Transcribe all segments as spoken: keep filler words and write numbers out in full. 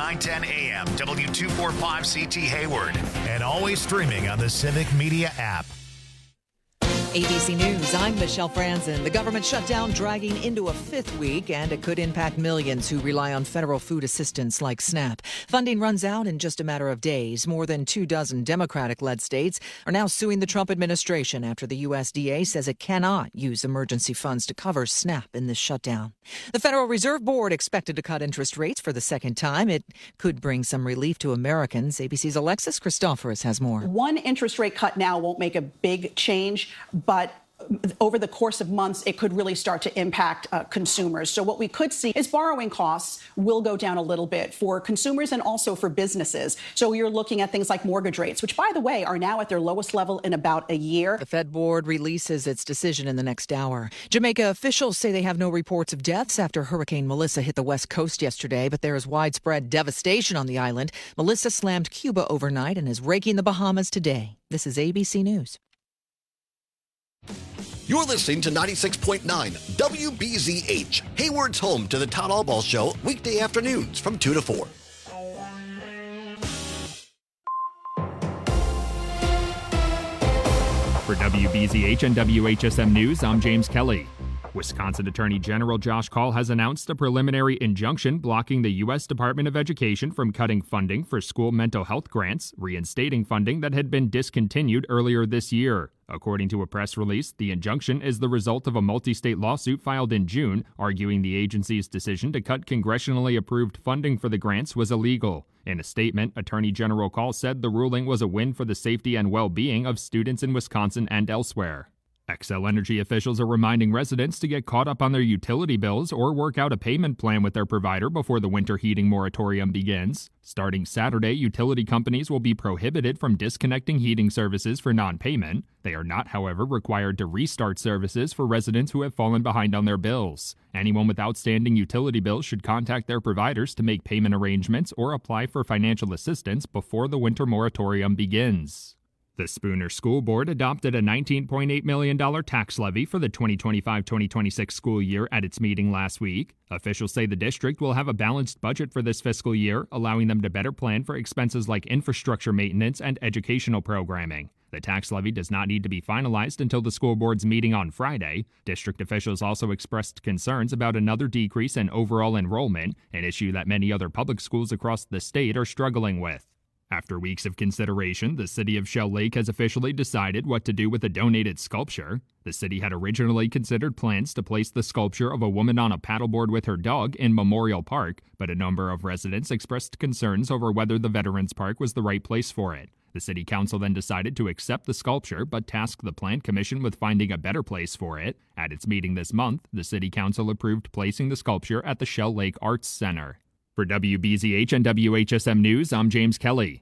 nine ten A M, W two forty-five C T Hayward. And always streaming on the Civic Media app. A B C News, I'm Michelle Franzen. The government shutdown dragging into a fifth week, and it could impact millions who rely on federal food assistance like SNAP. Funding runs out in just a matter of days. More than two dozen Democratic-led states are now suing the Trump administration after the U S D A says it cannot use emergency funds to cover SNAP in this shutdown. The Federal Reserve Board expected to cut interest rates for the second time. It could bring some relief to Americans. A B C's Alexis Christoforous has more. One interest rate cut now won't make a big change, but over the course of months, it could really start to impact uh, consumers. So what we could see is borrowing costs will go down a little bit for consumers and also for businesses. So you're looking at things like mortgage rates, which, by the way, are now at their lowest level in about a year. The Fed board releases its decision in the next hour. Jamaica officials say they have no reports of deaths after Hurricane Melissa hit the west coast yesterday, but there is widespread devastation on the island. Melissa slammed Cuba overnight and is raking the Bahamas today. This is A B C News. You're listening to ninety-six point nine W B Z H, Hayward's home to the Todd Albaugh Show, weekday afternoons from two to four. For W B Z H and W H S M News, I'm James Kelly. Wisconsin Attorney General Josh Kaul has announced a preliminary injunction blocking the U S Department of Education from cutting funding for school mental health grants, reinstating funding that had been discontinued earlier this year. According to a press release, the injunction is the result of a multi-state lawsuit filed in June, arguing the agency's decision to cut congressionally approved funding for the grants was illegal. In a statement, Attorney General Kaul said the ruling was a win for the safety and well-being of students in Wisconsin and elsewhere. Xcel Energy officials are reminding residents to get caught up on their utility bills or work out a payment plan with their provider before the winter heating moratorium begins. Starting Saturday, utility companies will be prohibited from disconnecting heating services for non-payment. They are not, however, required to restart services for residents who have fallen behind on their bills. Anyone with outstanding utility bills should contact their providers to make payment arrangements or apply for financial assistance before the winter moratorium begins. The Spooner School Board adopted a nineteen point eight million dollars tax levy for the twenty twenty-five twenty twenty-six school year at its meeting last week. Officials say the district will have a balanced budget for this fiscal year, allowing them to better plan for expenses like infrastructure maintenance and educational programming. The tax levy does not need to be finalized until the school board's meeting on Friday. District officials also expressed concerns about another decrease in overall enrollment, an issue that many other public schools across the state are struggling with. After weeks of consideration, the city of Shell Lake has officially decided what to do with a donated sculpture. The city had originally considered plans to place the sculpture of a woman on a paddleboard with her dog in Memorial Park, but a number of residents expressed concerns over whether the Veterans Park was the right place for it. The city council then decided to accept the sculpture, but tasked the Plant Commission with finding a better place for it. At its meeting this month, the city council approved placing the sculpture at the Shell Lake Arts Center. For W B Z H and W H S M News, I'm James Kelly.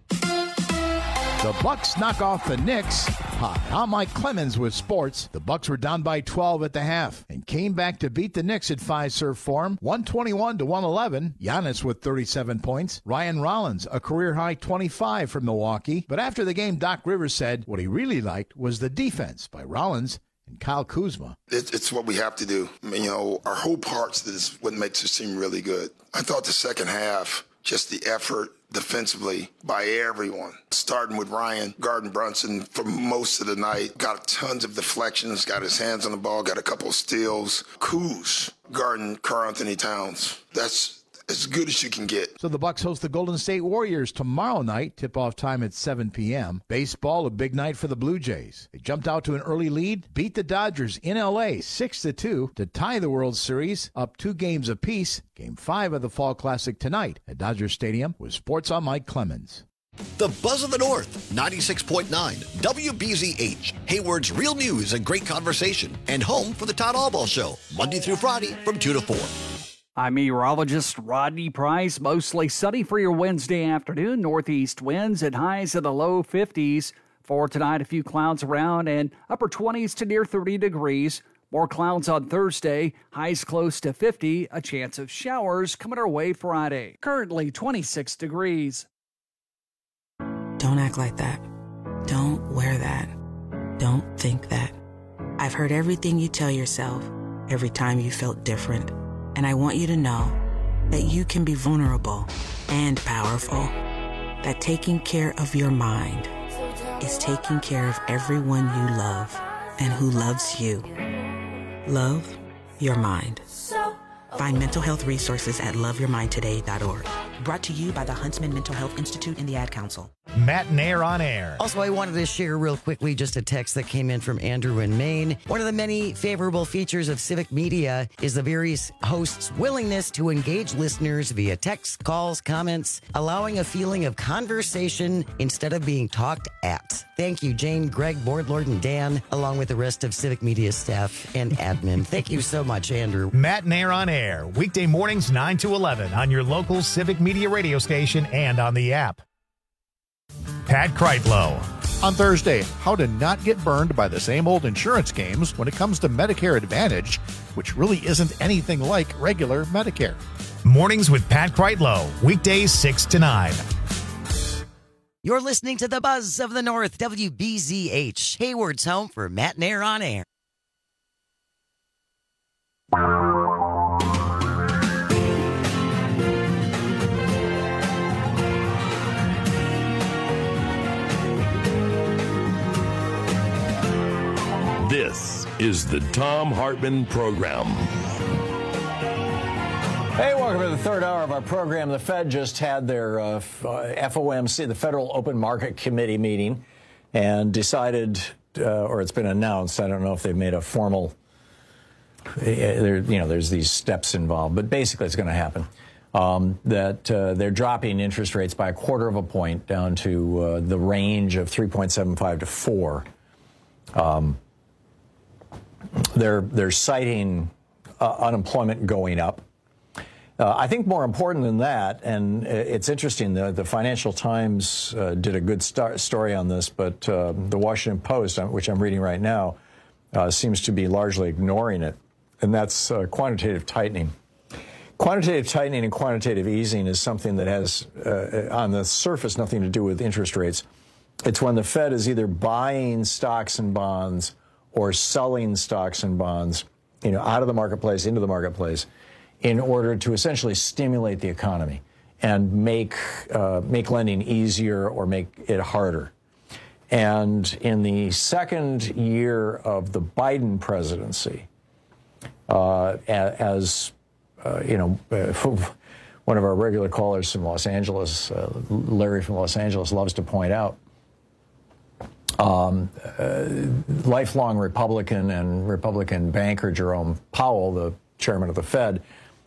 The Bucks knock off the Knicks. Hi, I'm Mike Clemens with sports. The Bucks were down by twelve at the half and came back to beat the Knicks at Fiserv Forum, one twenty-one to one eleven. Giannis with thirty-seven points. Ryan Rollins, a career-high twenty-five from Milwaukee. But after the game, Doc Rivers said what he really liked was the defense by Rollins and Kyle Kuzma. It's what we have to do. I mean, you know, our whole parts is what makes us seem really good. I thought the second half, just the effort defensively by everyone, starting with Ryan, guarding Brunson for most of the night, got tons of deflections, got his hands on the ball, got a couple of steals. Kuz guarding Karl Anthony Towns. That's as good as you can get. So the Bucks host the Golden State Warriors tomorrow night. Tip-off time at seven p.m. Baseball, a big night for the Blue Jays. They jumped out to an early lead, beat the Dodgers in L A six to two to tie the World Series, up two games apiece. Game five of the Fall Classic tonight at Dodger Stadium with Sports on Mike Clemens. The Buzz of the North, ninety-six point nine W B Z H, Hayward's real news and great conversation, and home for the Todd Albaugh Show, Monday through Friday from two to four. I'm meteorologist Rodney Price. Mostly sunny for your Wednesday afternoon. Northeast winds at highs in the low fifties. For tonight, a few clouds around and upper twenties to near thirty degrees. More clouds on Thursday. Highs close to fifty. A chance of showers coming our way Friday. Currently twenty-six degrees. Don't act like that. Don't wear that. Don't think that. I've heard everything you tell yourself every time you felt different. And I want you to know that you can be vulnerable and powerful, that taking care of your mind is taking care of everyone you love and who loves you. Love your mind. Find mental health resources at love your mind today dot org. Brought to you by the Huntsman Mental Health Institute and the Ad Council. Matt Nair on air. Also, I wanted to share real quickly just a text that came in from Andrew in Maine. One of the many favorable features of Civic Media is the various hosts' willingness to engage listeners via text, calls, comments, allowing a feeling of conversation instead of being talked at. Thank you, Jane, Greg, Boardlord, and Dan, along with the rest of Civic Media staff and admin. Thank you so much, Andrew. Matt Nair on air, weekday mornings nine to eleven on your local Civic Media radio station and on the app. Pat Kreitlow. On Thursday, how to not get burned by the same old insurance games when it comes to Medicare Advantage, which really isn't anything like regular Medicare. Mornings with Pat Kreitlow, weekdays six to nine. You're listening to the Buzz of the North, W B Z H, Hayward's home for Matt Nair on air. This is the Thom Hartmann Program. Hey, welcome to the third hour of our program. The Fed just had their uh, F O M C, the Federal Open Market Committee meeting, and decided, uh, or it's been announced, I don't know if they've made a formal, there, you know, there's these steps involved, but basically it's going to happen, um, that uh, they're dropping interest rates by a quarter of a point down to uh, the range of three point seven five to four. Um, they're, they're citing uh, unemployment going up. Uh, I think more important than that, and it's interesting, the, the Financial Times uh, did a good star- story on this, but uh, the Washington Post, which I'm reading right now, uh, seems to be largely ignoring it, and that's uh, quantitative tightening. Quantitative tightening and quantitative easing is something that has, uh, on the surface, nothing to do with interest rates. It's when the Fed is either buying stocks and bonds or selling stocks and bonds, you know, out of the marketplace, into the marketplace, in order to essentially stimulate the economy and make uh, make lending easier or make it harder. And in the second year of the Biden presidency, uh, as uh, you know, uh, one of our regular callers from Los Angeles, uh, Larry from Los Angeles, loves to point out, um, uh, lifelong Republican and Republican banker Jerome Powell, the chairman of the Fed,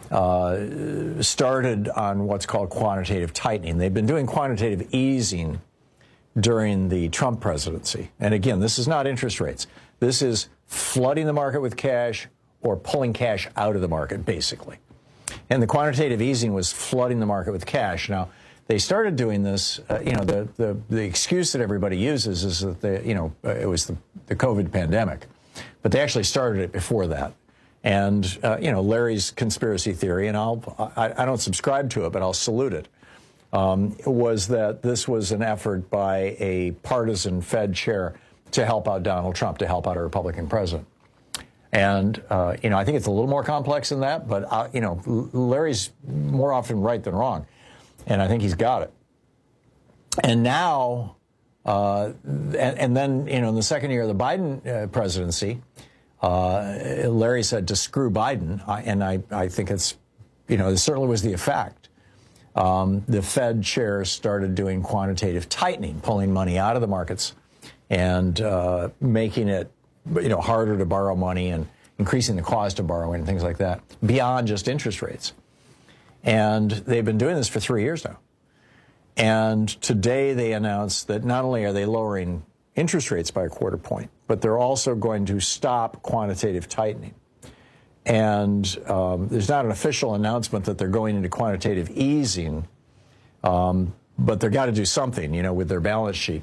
Uh, started on what's called quantitative tightening. They've been doing quantitative easing during the Trump presidency. And again, this is not interest rates. This is flooding the market with cash or pulling cash out of the market, basically. And the quantitative easing was flooding the market with cash. Now, they started doing this, uh, you know, the, the, the excuse that everybody uses is that, they, you know, uh, it was the, the COVID pandemic. But they actually started it before that. And, uh, you know, Larry's conspiracy theory, and I'll, I, I don't subscribe to it, but I'll salute it, um, was that this was an effort by a partisan Fed chair to help out Donald Trump, to help out a Republican president. And, uh, you know, I think it's a little more complex than that, but, uh, you know, Larry's more often right than wrong. And I think he's got it. And now, uh, and, and then, you know, in the second year of the Biden uh, presidency, Uh, Larry said to screw Biden, I, and I, I think it's, you know, it certainly was the effect. Um, the Fed chair started doing quantitative tightening, pulling money out of the markets and uh, making it, you know, harder to borrow money and increasing the cost of borrowing and things like that, beyond just interest rates. And they've been doing this for three years now. And today they announced that not only are they lowering interest rates by a quarter point, but they're also going to stop quantitative tightening. And um, there's not an official announcement that they're going into quantitative easing, um, but they've got to do something, you know, with their balance sheet.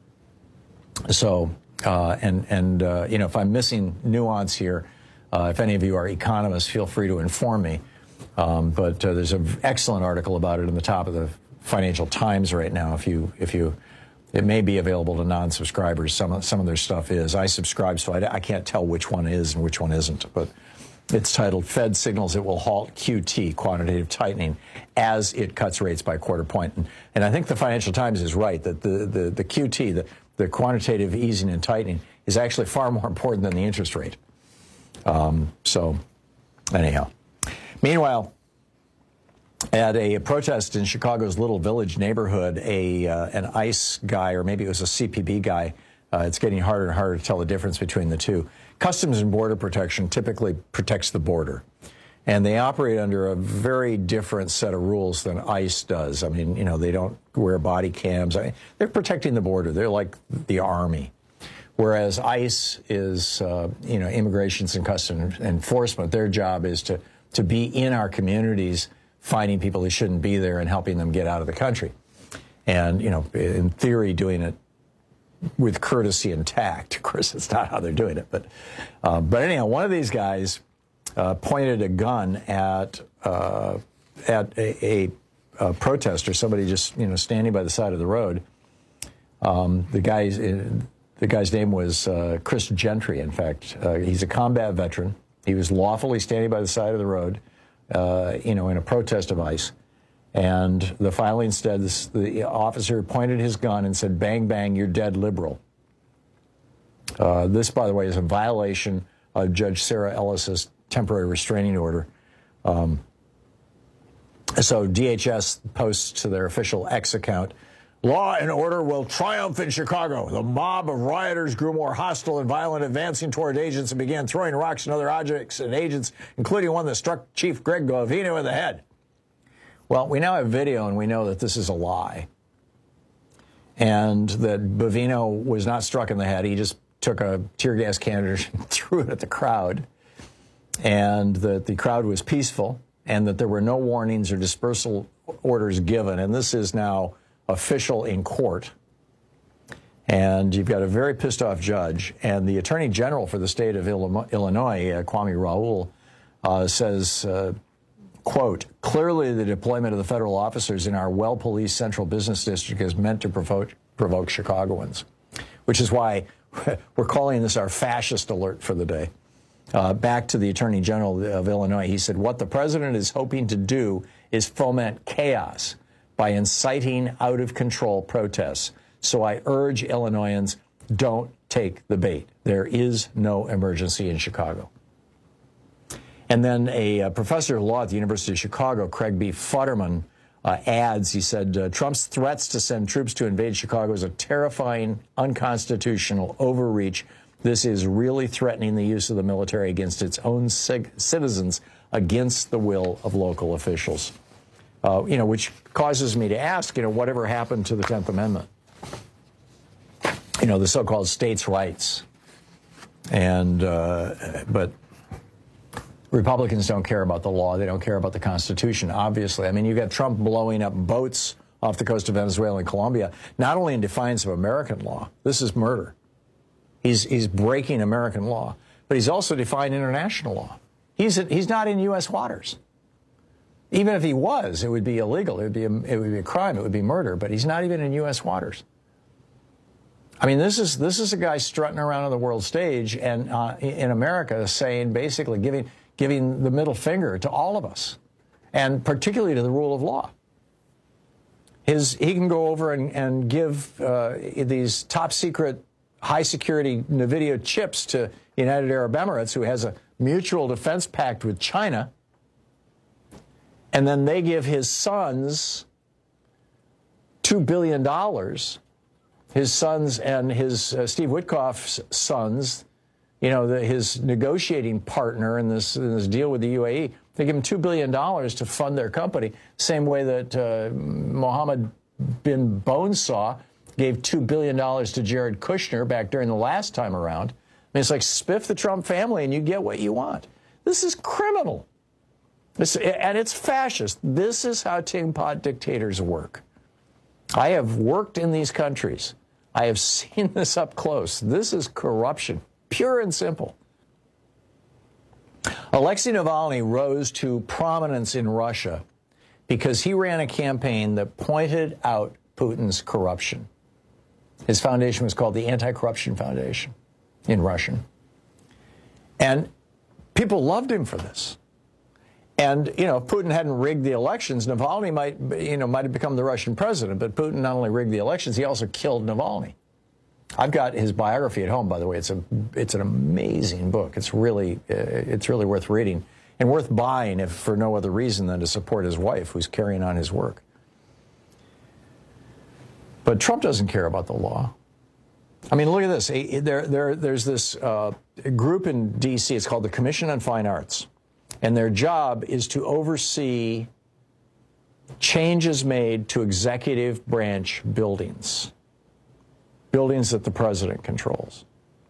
So, uh, and, and uh, you know, if I'm missing nuance here, uh, if any of you are economists, feel free to inform me. Um, but uh, there's an excellent article about it in the top of the Financial Times right now, if you, if you, it may be available to non-subscribers. Some of, some of their stuff is. I subscribe, so I, I can't tell which one is and which one isn't. But It's titled Fed Signals It Will Halt Q T, Quantitative Tightening, as it cuts rates by a quarter point. And, and I think the Financial Times is right that the, the, the Q T, the, the quantitative easing and tightening, is actually far more important than the interest rate. Um, so, anyhow. Meanwhile, at a protest in Chicago's Little Village neighborhood, a uh, an ICE guy, or maybe it was a C P B guy, uh, it's getting harder and harder to tell the difference between the two. Customs and Border Protection typically protects the border, and they operate under a very different set of rules than ICE does. I mean, you know, they don't wear body cams. I mean, they're protecting the border. They're like the Army. Whereas ICE is, uh, you know, Immigrations and Customs Enforcement. Their job is to, to be in our communities, finding people who shouldn't be there and helping them get out of the country. And, you know, in theory, doing it with courtesy and tact. Of course, it's not how they're doing it. But uh, but anyhow, one of these guys uh, pointed a gun at uh, at a, a, a protester, somebody just, you know, standing by the side of the road. Um, the guy's the guy's name was uh, Chris Gentry. In fact, uh, he's a combat veteran. He was lawfully standing by the side of the road, uh, you know, in a protest of ICE. And the filing said, this, the officer pointed his gun and said, "Bang, bang, you're dead liberal." Uh, this, by the way, is a violation of Judge Sarah Ellis's temporary restraining order. Um, so D H S posts to their official X account, "Law and order will triumph in Chicago. The mob of rioters grew more hostile and violent, advancing toward agents and began throwing rocks and other objects at agents, including one that struck Chief Greg Bovino in the head." Well, we now have video, and we know that this is a lie, and that Bovino was not struck in the head. He just took a tear gas can and threw it at the crowd, and that the crowd was peaceful, and that there were no warnings or dispersal orders given. And this is now official in court. And you've got a very pissed off judge, and the Attorney General for the state of Illinois, uh, Kwame Raoul, uh, says, uh, quote, "Clearly the deployment of the federal officers in our well-policed central business district is meant to provoke, provoke Chicagoans," which is why we're calling this our fascist alert for the day. Uh, back to the Attorney General of Illinois, he said, "What the president is hoping to do is foment chaos by inciting out-of-control protests. So I urge Illinoisans, don't take the bait. There is no emergency in Chicago." And then a, a professor of law at the University of Chicago, Craig B. Futterman, uh, adds, he said, uh, "Trump's threats to send troops to invade Chicago is a terrifying, unconstitutional overreach. This is really threatening the use of the military against its own c- citizens against the will of local officials." Uh, you know, which causes me to ask, you know, whatever happened to the tenth Amendment? You know, the so-called states' rights. And, uh, but Republicans don't care about the law. They don't care about the Constitution, obviously. I mean, you got Trump blowing up boats off the coast of Venezuela and Colombia, not only in defiance of American law. This is murder. He's, he's breaking American law, but he's also defying international law. He's, he's not in U S waters. Even if he was, it would be illegal. It would be a, it would be a crime. It would be murder. But he's not even in U S waters. I mean, this is this is a guy strutting around on the world stage and uh, in America saying, basically giving giving the middle finger to all of us, and particularly to the rule of law. His he can go over and, and give uh, these top secret, high security NVIDIA chips to United Arab Emirates, who has a mutual defense pact with China. And then they give his sons two billion dollars, his sons and his uh, Steve Witkoff's sons, you know, the, his negotiating partner in this, in this deal with the U A E. They give him two billion dollars to fund their company, same way that uh, Mohammed bin Bonesaw gave two billion dollars to Jared Kushner back during the last time around. I mean, it's like spiff the Trump family and you get what you want. This is criminal. This, and it's fascist. This is how tin pot dictators work. I have worked in these countries. I have seen this up close. This is corruption, pure and simple. Alexei Navalny rose to prominence in Russia because he ran a campaign that pointed out Putin's corruption. His foundation was called the Anti-Corruption Foundation in Russian. And People loved him for this. And, you know, if Putin hadn't rigged the elections, Navalny might, you know, might have become the Russian president. But Putin not only rigged the elections, he also killed Navalny. I've got his biography at home, by the way. It's a, it's an amazing book. It's really, uh, it's really worth reading and worth buying, if for no other reason than to support his wife, who's carrying on his work. But Trump doesn't care about the law. I mean, look at this. There, there, there's this uh, group in D C. It's called the Commission on Fine Arts. And their job is to oversee changes made to executive branch buildings, buildings that the president controls.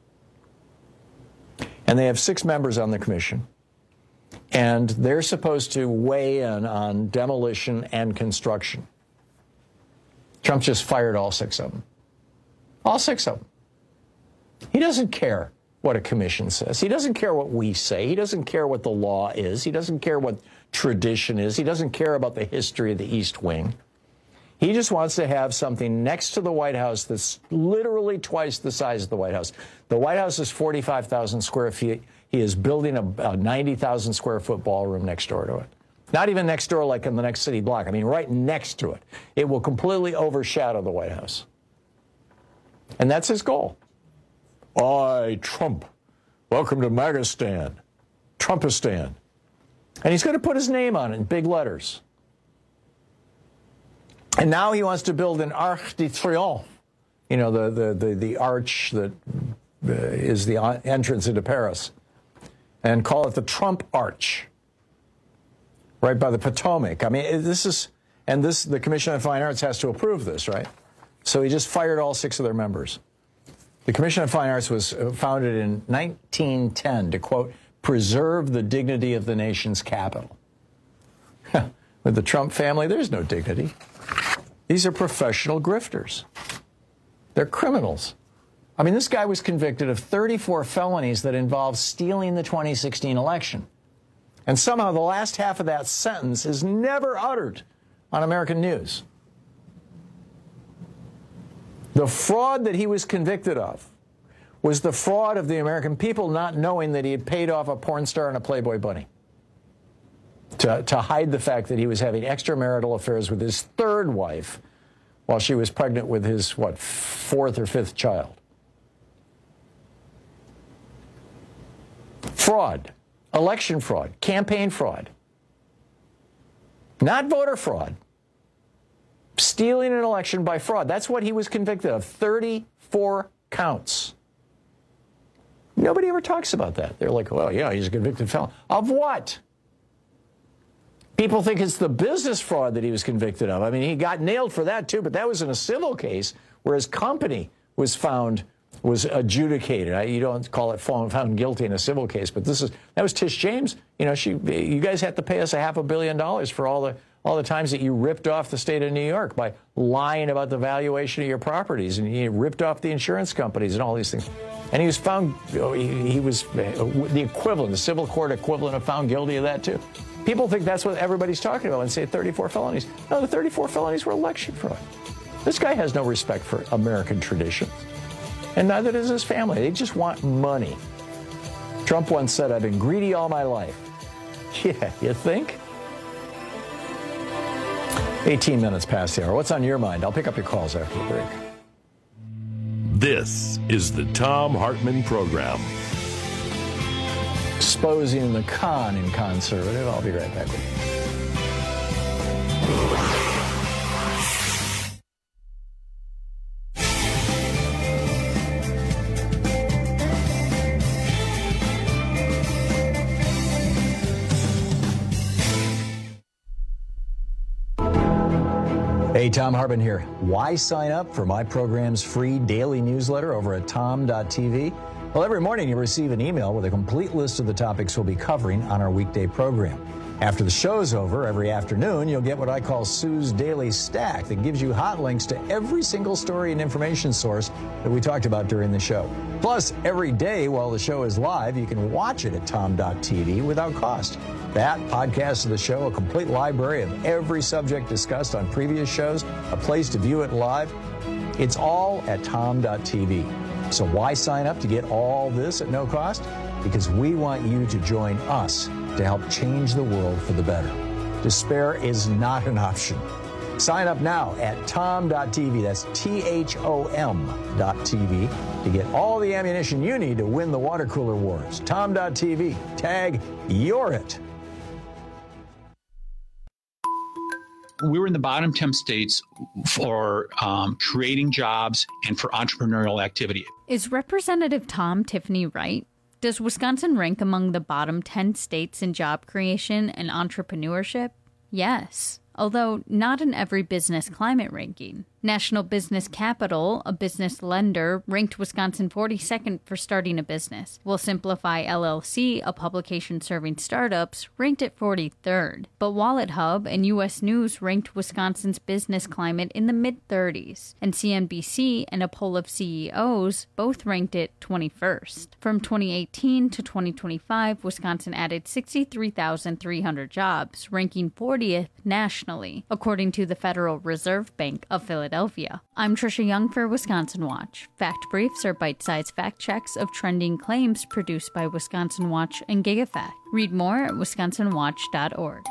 And they have six members on the commission. And they're supposed to weigh in on demolition and construction. Trump just fired all six of them. All six of them. He doesn't care what a commission says. He doesn't care what we say. He doesn't care what the law is. He doesn't care what tradition is. He doesn't care about the history of the East Wing. He just wants to have something next to the White House that's literally twice the size of the White House. The White House is forty-five thousand square feet. He is building a, a ninety thousand square foot ballroom next door to it. Not even next door like in the next city block. I mean, right next to it. It will completely overshadow the White House. And that's his goal. I, Trump, welcome to Magistan, Trumpistan. And he's going to put his name on it in big letters. And now he wants to build an Arc de Triomphe, you know, the, the, the, the arch that uh, is the entrance into Paris, and call it the Trump Arch, right by the Potomac. I mean, this is, and this, the Commission on Fine Arts has to approve this, right? So he just fired all six of their members. The Commission on Fine Arts was founded in nineteen ten to, quote, preserve the dignity of the nation's capital. With the Trump family, there's no dignity. These are professional grifters. They're criminals. I mean, this guy was convicted of thirty-four felonies that involved stealing the twenty sixteen election. And somehow the last half of that sentence is never uttered on American news. The fraud that he was convicted of was the fraud of the American people not knowing that he had paid off a porn star and a Playboy bunny to, to hide the fact that he was having extramarital affairs with his third wife while she was pregnant with his, what, fourth or fifth child. Fraud, election fraud, campaign fraud, not voter fraud. Stealing an election by fraud. That's what he was convicted of. thirty-four counts. Nobody ever talks about that. They're like, well, yeah, he's a convicted felon. Of what? People think it's the business fraud that he was convicted of. I mean, he got nailed for that, too, but that was in a civil case where his company was found, was adjudicated. You don't call it found guilty in a civil case, but this is, that was Tish James. You know, she, you guys had to pay us a half a billion dollars for all the all the times that you ripped off the state of New York by lying about the valuation of your properties, and you ripped off the insurance companies and all these things. And he was found, he, he was the equivalent, the civil court equivalent of found guilty of that, too. People think that's what everybody's talking about when they say thirty-four felonies. No, the thirty-four felonies were election fraud. This guy has no respect for American tradition, and neither does his family. They just want money. Trump once said, I've been greedy all my life. Yeah, you think? eighteen minutes past the hour. What's on your mind? I'll pick up your calls after the break. This is the Thom Hartmann Program. Exposing the con in conservative. I'll be right back with you. Hey, Thom Hartmann here. Why sign up for my program's free daily newsletter over at tom dot t v? Well, every morning you receive an email with a complete list of the topics we'll be covering on our weekday program. After the show's over, every afternoon, you'll get what I call Sue's Daily Stack that gives you hot links to every single story and information source that we talked about during the show. Plus, every day while the show is live, you can watch it at tom dot t v without cost. That, podcast of the show, a complete library of every subject discussed on previous shows, a place to view it live. It's all at tom dot t v. So why sign up to get all this at no cost? because we want you to join us to help change the world for the better. Despair is not an option. Sign up now at tom dot t v, that's T H O M dot T V, to get all the ammunition you need to win the water cooler wars. tom dot T V, tag You're It. We were in the bottom ten states for um, creating jobs and for entrepreneurial activity. Is Representative Tom Tiffany right? Does Wisconsin rank among the bottom ten states in job creation and entrepreneurship? Yes, although not in every business climate ranking. National Business Capital, a business lender, ranked Wisconsin forty-second for starting a business, while Simplify L L C, a publication serving startups, ranked it forty-third. But Wallet Hub and U S News ranked Wisconsin's business climate in the mid-thirties, and C N B C and a poll of C E Os both ranked it twenty-first. From twenty eighteen to twenty twenty-five, Wisconsin added sixty-three thousand three hundred jobs, ranking fortieth nationally, according to the Federal Reserve Bank of Philadelphia. Philadelphia. I'm Trisha Young for Wisconsin Watch. Fact Briefs are bite-sized fact checks of trending claims produced by Wisconsin Watch and GigaFact. Read more at wisconsin watch dot org.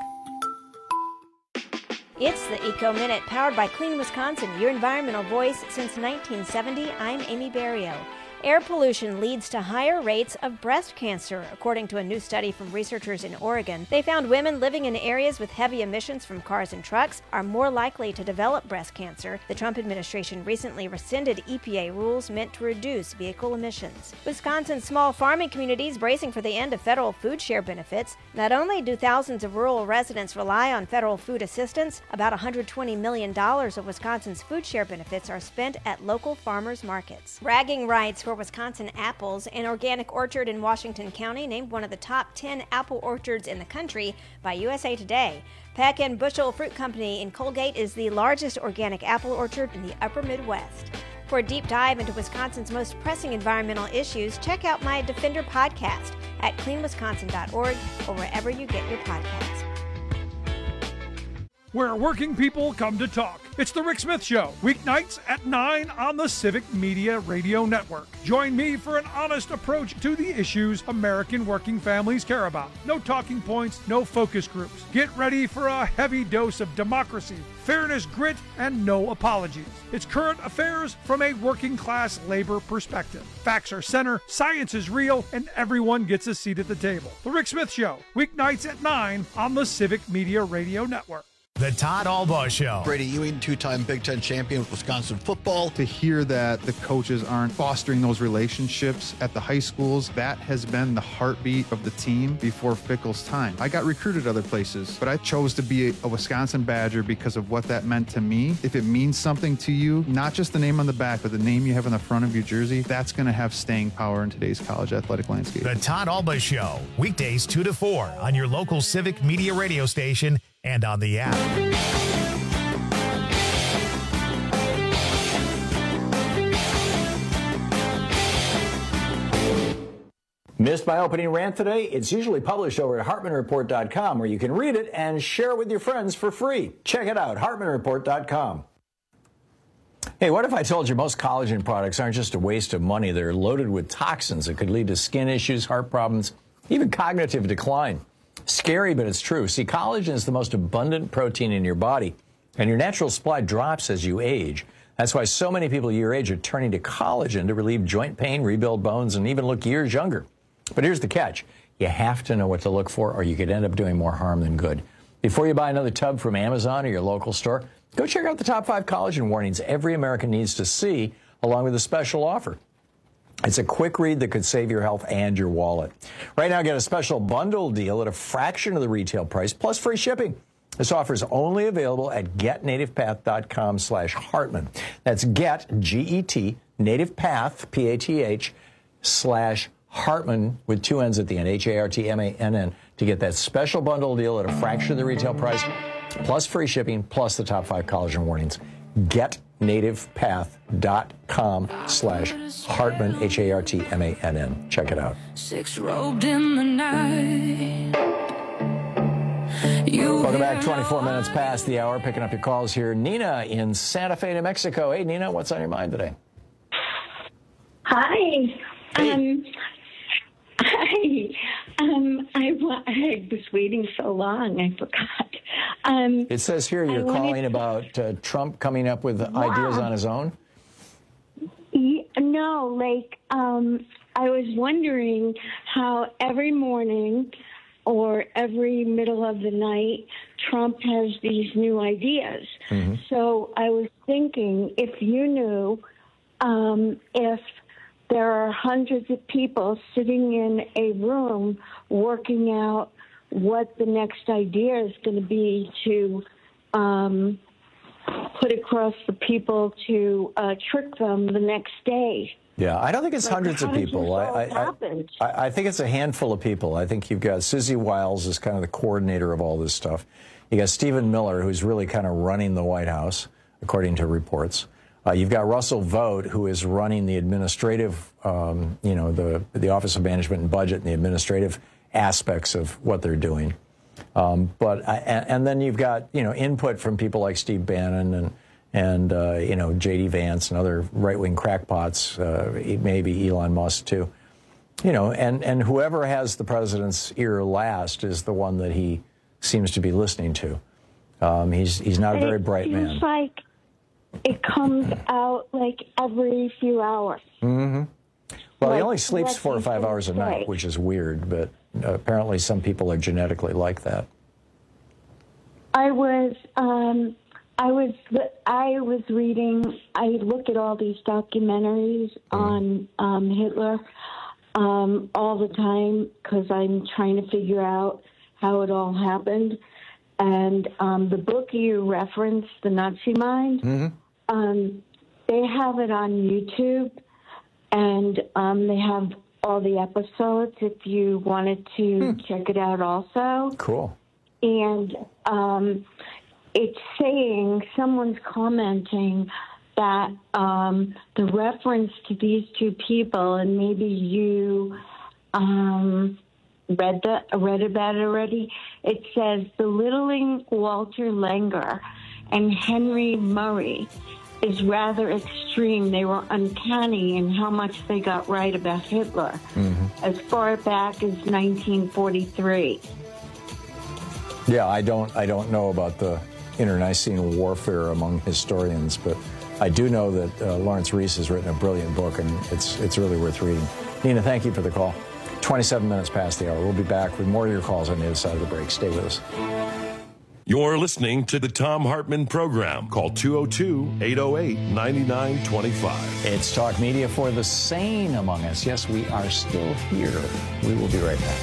It's the Eco Minute, powered by Clean Wisconsin, your environmental voice since nineteen seventy. I'm Amy Barrio. Air pollution leads to higher rates of breast cancer. According to a new study from researchers in Oregon, they found women living in areas with heavy emissions from cars and trucks are more likely to develop breast cancer. The Trump administration recently rescinded E P A rules meant to reduce vehicle emissions. Wisconsin's small farming communities bracing for the end of federal food share benefits. Not only do thousands of rural residents rely on federal food assistance, about one hundred twenty million dollars of Wisconsin's food share benefits are spent at local farmers markets. Bragging rights for Wisconsin apples. An organic orchard in Washington County named one of the top ten apple orchards in the country by U S A Today. Peck and Bushel Fruit Company in Colgate is the largest organic apple orchard in the upper Midwest. For a deep dive into Wisconsin's most pressing environmental issues, check out my Defender podcast at clean wisconsin dot org or wherever you get your podcasts. Where working people come to talk. It's the Rick Smith Show, weeknights at nine on the Civic Media Radio Network. Join me for an honest approach to the issues American working families care about. No talking points, no focus groups. Get ready for a heavy dose of democracy, fairness, grit, and no apologies. It's current affairs from a working class labor perspective. Facts are center, science is real, and everyone gets a seat at the table. The Rick Smith Show, weeknights at nine on the Civic Media Radio Network. The Todd Albaugh Show. Brady Ewing, two-time Big Ten champion with Wisconsin football. To hear that the coaches aren't fostering those relationships at the high schools, that has been the heartbeat of the team before Fickell's time. I got recruited other places, but I chose to be a Wisconsin Badger because of what that meant to me. If it means something to you, not just the name on the back, but the name you have on the front of your jersey, that's going to have staying power in today's college athletic landscape. The Todd Albaugh Show, weekdays two to four on your local Civic Media radio station and on the app. Missed my opening rant today? It's usually published over at hartman report dot com, where you can read it and share it with your friends for free. Check it out, hartman report dot com. Hey, what if I told you most collagen products aren't just a waste of money? They're loaded with toxins that could lead to skin issues, heart problems, even cognitive decline. Scary, but it's true. See, collagen is the most abundant protein in your body, and your natural supply drops as you age. That's why so many people your age are turning to collagen to relieve joint pain, rebuild bones, and even look years younger. But here's the catch. You have to know what to look for, or you could end up doing more harm than good. Before you buy another tub from Amazon or your local store, go check out the top five collagen warnings every American needs to see, along with a special offer. It's a quick read that could save your health and your wallet. Right now, get a special bundle deal at a fraction of the retail price, plus free shipping. This offer is only available at get native path dot com slash Hartman. That's get, G E T, nativepath, P A T H, slash Hartman with two N's at the end, H A R T M A N N, to get that special bundle deal at a fraction of the retail price, plus free shipping, plus the top five collagen warnings. get nativepath dot com slash Hartman, H A R T M A N N. Check it out. Six robed in the night. You Welcome back. twenty-four minutes past the hour. Picking up your calls here. Nina in Santa Fe, New Mexico. Hey, Nina, what's on your mind today? Hi. Hey. Um, Hi. Um, I, wa- I was waiting so long, I forgot. Um, It says here you're calling about uh, Trump coming up with Yeah. ideas on his own? Ye- No, like, um, I was wondering how every morning or every middle of the night, Trump has these new ideas. Mm-hmm. So I was thinking, if you knew, um, if there are hundreds of people sitting in a room working out what the next idea is going to be to um, put across the people to uh, trick them the next day. Yeah, I don't think it's Like, hundreds how of did people. this I, all I, happen? I, I think it's a handful of people. I think you've got Susie Wiles as kind of the coordinator of all this stuff. You got Stephen Miller, who's really kind of running the White House, according to reports. Uh, you've got Russell Vought, who is running the administrative, um, you know, the the Office of Management and Budget and the administrative aspects of what they're doing. Um, but I, and, and then you've got, you know, input from people like Steve Bannon and and uh, you know, J D Vance and other right-wing crackpots, uh, maybe Elon Musk too. You know, and and whoever has the president's ear last is the one that he seems to be listening to. Um, he's he's not a very bright man. It seems like it comes out like every few hours. Mm-hmm. Well, he Like, only sleeps what four or he's five gonna hours a say. night, which is weird, but uh, apparently some people are genetically like that. I was, um, I was, I was reading. I look at all these documentaries on um, Hitler um, all the time because I'm trying to figure out how it all happened. And um, the book you referenced, The Nazi Mind, Mm-hmm. um, they have it on YouTube, and um, they have all the episodes if you wanted to check it out also. Cool. And um, it's saying, someone's commenting that um, the reference to these two people, and maybe you um, read that, read about it already. It says belittling Walter Langer and Henry Murray is rather extreme. They were uncanny in how much they got right about Hitler Mm-hmm. as far back as nineteen forty-three. Yeah, I don't I don't know about the internecine warfare among historians, but I do know that uh, Lawrence Rees has written a brilliant book, and it's it's really worth reading. Nina, thank you for the call. twenty-seven minutes past the hour. We'll be back with more of your calls on the other side of the break. Stay with us. You're listening to the Thom Hartmann Program. Call two oh two, eight oh eight, nine nine two five. It's Talk Media for the sane among us. Yes, we are still here. We will be right back.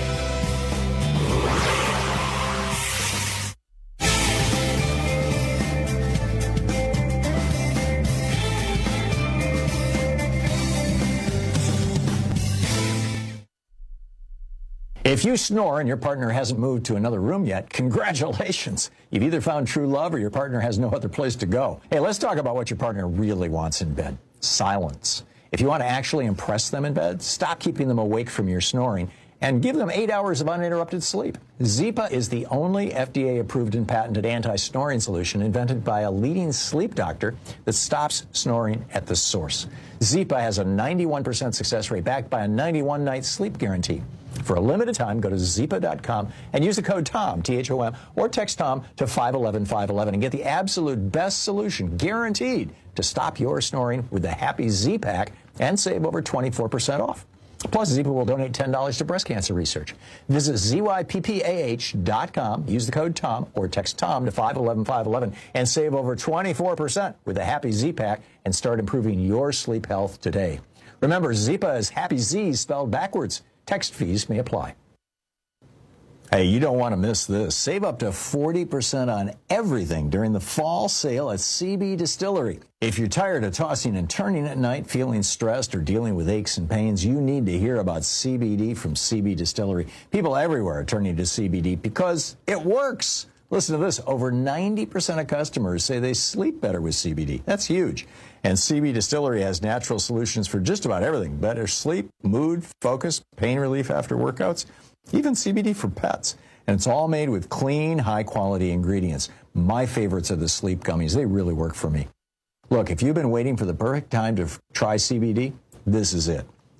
If you snore and your partner hasn't moved to another room yet, congratulations. You've either found true love or your partner has no other place to go. Hey, let's talk about what your partner really wants in bed. Silence. If you want to actually impress them in bed, stop keeping them awake from your snoring and give them eight hours of uninterrupted sleep. Zipa is the only F D A-approved and patented anti-snoring solution invented by a leading sleep doctor that stops snoring at the source. Zipa has a ninety-one percent success rate backed by a ninety-one night sleep guarantee. For a limited time, go to zipa dot com and use the code TOM, T H O M, or text TOM to five one one, five one one and get the absolute best solution, guaranteed, to stop your snoring with the Happy Z-Pack and save over twenty-four percent off. Plus, Zipa will donate ten dollars to breast cancer research. Visit Z Y P P A H dot com, use the code TOM, or text TOM to five one one, five one one and save over twenty-four percent with the Happy Z-Pack and start improving your sleep health today. Remember, Zipa is Happy Z spelled backwards. Text fees may apply. Hey, you don't want to miss this. Save up to forty percent on everything during the fall sale at C B Distillery. If you're tired of tossing and turning at night, feeling stressed, or dealing with aches and pains, you need to hear about C B D from C B Distillery. People everywhere are turning to C B D because it works. Listen to this. Over ninety percent of customers say they sleep better with C B D. That's huge. And C B Distillery has natural solutions for just about everything. Better sleep, mood, focus, pain relief after workouts, even C B D for pets. And it's all made with clean, high-quality ingredients. My favorites are the sleep gummies. They really work for me. Look, if you've been waiting for the perfect time to f- try C B D, this is it.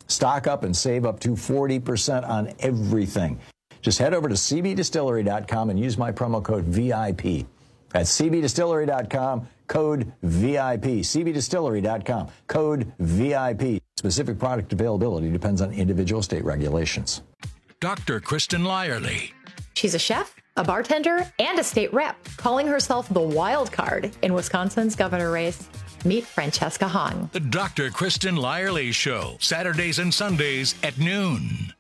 Stock up and save up to forty percent on everything. Just head over to c b distillery dot com and use my promo code V I P. That's c b distillery dot com, code V I P. c b distillery dot com, code V I P. Specific product availability depends on individual state regulations. Doctor Kristen Lyerly. She's a chef, a bartender, and a state rep, calling herself the wild card in Wisconsin's governor race. Meet Francesca Hahn. The Doctor Kristen Lyerly Show, Saturdays and Sundays at noon.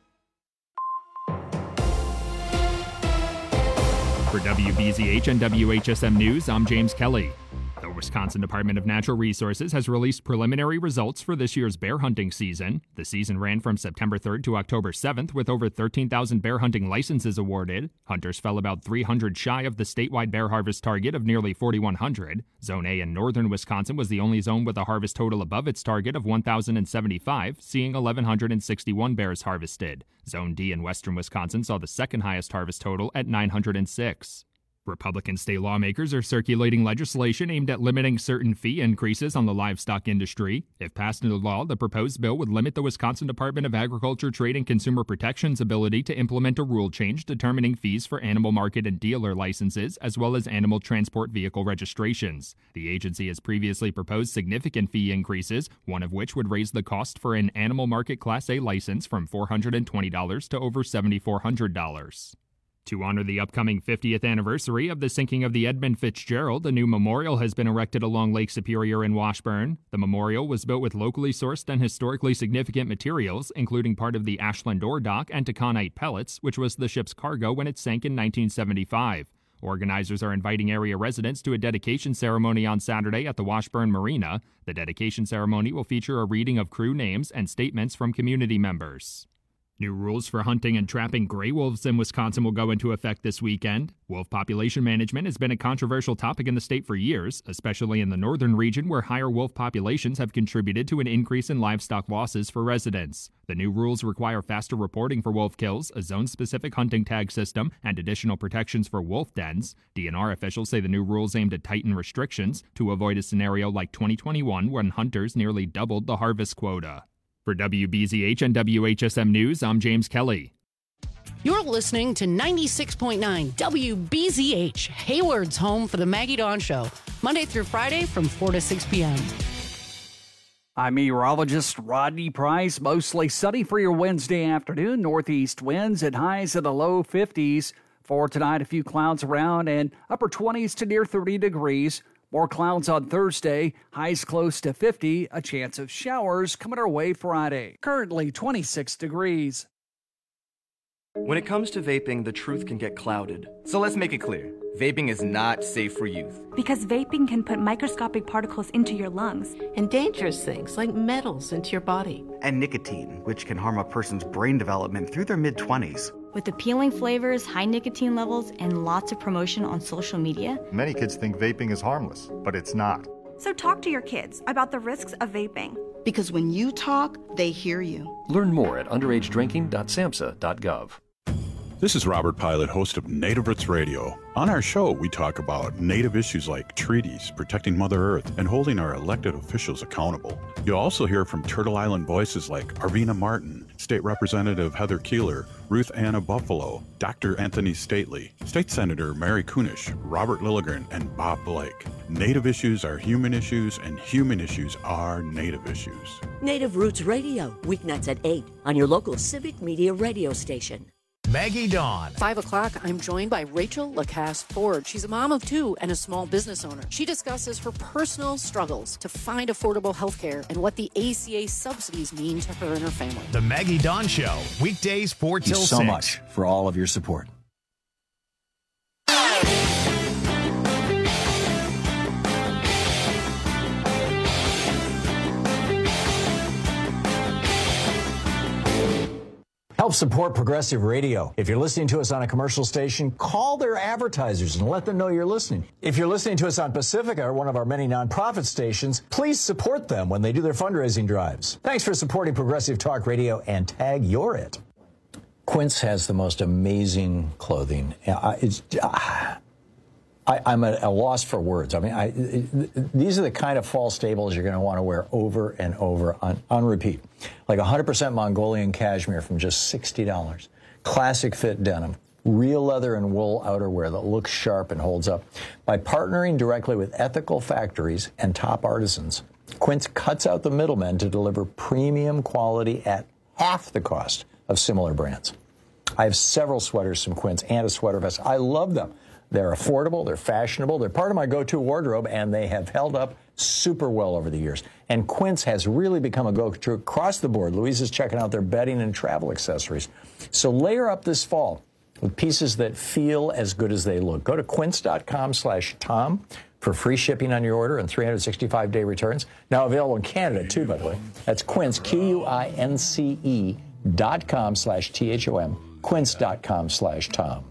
For W B Z H and W H S M News, I'm James Kelly. The Wisconsin Department of Natural Resources has released preliminary results for this year's bear hunting season. The season ran from September third to October seventh, with over thirteen thousand bear hunting licenses awarded. Hunters fell about three hundred shy of the statewide bear harvest target of nearly forty-one hundred. Zone A in northern Wisconsin was the only zone with a harvest total above its target of one thousand seventy-five, seeing one thousand one hundred sixty-one bears harvested. Zone D in western Wisconsin saw the second highest harvest total at nine hundred six. Republican state lawmakers are circulating legislation aimed at limiting certain fee increases on the livestock industry. If passed into law, the proposed bill would limit the Wisconsin Department of Agriculture, Trade, and Consumer Protection's ability to implement a rule change determining fees for animal market and dealer licenses, as well as animal transport vehicle registrations. The agency has previously proposed significant fee increases, one of which would raise the cost for an animal market Class A license from four hundred twenty dollars to over seven thousand four hundred dollars. To honor the upcoming fiftieth anniversary of the sinking of the Edmund Fitzgerald, a new memorial has been erected along Lake Superior in Washburn. The memorial was built with locally sourced and historically significant materials, including part of the Ashland ore dock and taconite pellets, which was the ship's cargo when it sank in nineteen seventy-five. Organizers are inviting area residents to a dedication ceremony on Saturday at the Washburn Marina. The dedication ceremony will feature a reading of crew names and statements from community members. New rules for hunting and trapping gray wolves in Wisconsin will go into effect this weekend. Wolf population management has been a controversial topic in the state for years, especially in the northern region where higher wolf populations have contributed to an increase in livestock losses for residents. The new rules require faster reporting for wolf kills, a zone-specific hunting tag system, and additional protections for wolf dens. D N R officials say the new rules aim to tighten restrictions to avoid a scenario like twenty twenty-one when hunters nearly doubled the harvest quota. For W B Z H and W H S M News, I'm James Kelly. You're listening to ninety-six point nine W B Z H, Hayward's home for the Maggie Dawn Show, Monday through Friday from four to six p.m. I'm meteorologist Rodney Price. Mostly sunny for your Wednesday afternoon. Northeast winds at highs of the low fifties. For tonight, a few clouds around and upper twenties to near thirty degrees. More clouds on Thursday, highs close to fifty, a chance of showers coming our way Friday. Currently twenty-six degrees. When it comes to vaping, the truth can get clouded. So let's make it clear. Vaping is not safe for youth. Because vaping can put microscopic particles into your lungs. And dangerous things like metals into your body. And nicotine, which can harm a person's brain development through their mid-twenties. With appealing flavors, high nicotine levels, and lots of promotion on social media, many kids think vaping is harmless, but it's not. So talk to your kids about the risks of vaping. Because when you talk, they hear you. Learn more at underage drinking dot samhsa dot gov. This is Robert Pilot, host of Native Roots Radio. On our show, we talk about Native issues like treaties, protecting Mother Earth, and holding our elected officials accountable. You'll also hear from Turtle Island voices like Arvina Martin, State Representative Heather Keeler, Ruth Anna Buffalo, Doctor Anthony Stately, State Senator Mary Kunish, Robert Lilligren, and Bob Blake. Native issues are human issues, and human issues are Native issues. Native Roots Radio, weeknights at eight on your local Civic Media radio station. Maggie Dawn. Five o'clock, I'm joined by Rachel Lacasse Ford. She's a mom of two and a small business owner. She discusses her personal struggles to find affordable health care and what the A C A subsidies mean to her and her family. The Maggie Dawn Show, weekdays four till six. Thank you so much for all of your support. Help support Progressive Radio. If you're listening to us on a commercial station, call their advertisers and let them know you're listening. If you're listening to us on Pacifica, or one of our many nonprofit stations, please support them when they do their fundraising drives. Thanks for supporting Progressive Talk Radio and tag You're It. Quince has the most amazing clothing. It's, I, I'm at a loss for words. I mean, I, it, these are the kind of fall staples you're going to want to wear over and over on, on repeat. Like one hundred percent Mongolian cashmere from just sixty dollars. Classic fit denim. Real leather and wool outerwear that looks sharp and holds up. By partnering directly with ethical factories and top artisans, Quince cuts out the middlemen to deliver premium quality at half the cost of similar brands. I have several sweaters from Quince and a sweater vest. I love them. They're affordable, they're fashionable, they're part of my go-to wardrobe, and they have held up super well over the years. And Quince has really become a go-to across the board. Louise is checking out their bedding and travel accessories. So layer up this fall with pieces that feel as good as they look. Go to quince.com slash Tom for free shipping on your order and three hundred sixty-five day returns. Now available in Canada, too, by the way. That's Quince, Q U I N C E dot com slash T H O M, quince.com slash Tom.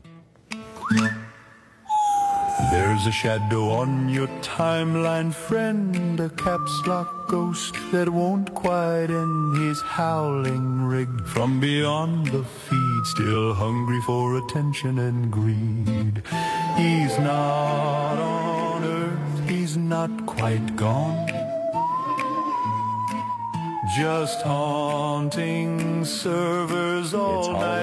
There's a shadow on your timeline, friend, a caps lock ghost that won't quite end his howling rig from beyond the feed, still hungry for attention and greed. He's not on Earth, he's not quite gone, just haunting servers all night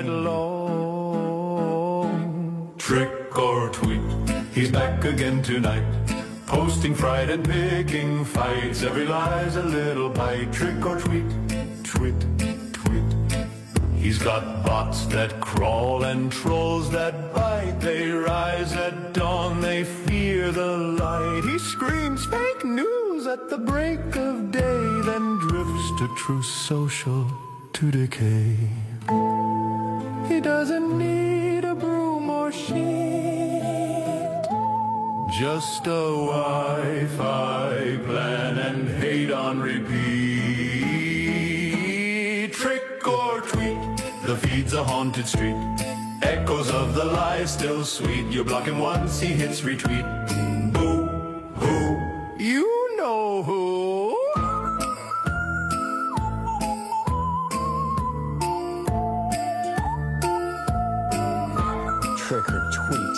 long. Trick or tweet, he's back again tonight, posting fright and picking fights. Every lie's a little bite. Trick or tweet, tweet, tweet. He's got bots that crawl and trolls that bite. They rise at dawn, they fear the light. He screams fake news at the break of day, then drifts to true social to decay. He doesn't need a broom or sheet, just a Wi-Fi plan and hate on repeat. Trick or tweet, the feed's a haunted street. Echoes of the lie still sweet. You block him once, he hits retweet. Boo, hoo, you know who. Trick or tweet.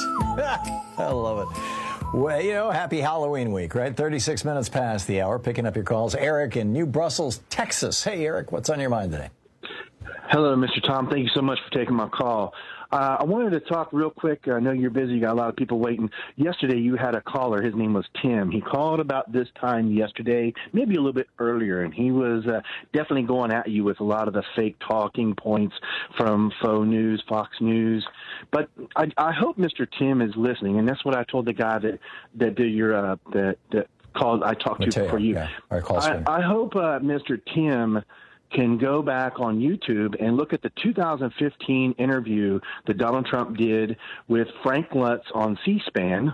I love it. Well, you know, happy Halloween week, right? thirty-six minutes past the hour, picking up your calls. Eric in New Brussels, Texas. Hey, Eric, what's on your mind today? Hello, Mister Tom. Thank you so much for taking my call. Uh, I wanted to talk real quick. I know you're busy. You got a lot of people waiting. Yesterday, you had a caller. His name was Tim. He called about this time yesterday, maybe a little bit earlier, and he was uh, definitely going at you with a lot of the fake talking points from Faux News, Fox News. But I, I hope Mister Tim is listening, and that's what I told the guy that that did your uh, that that called. I talked Mateo, to for you. Yeah, our call I, I hope uh, Mister Tim can go back on YouTube and look at the two thousand fifteen interview that Donald Trump did with Frank Lutz on C-SPAN.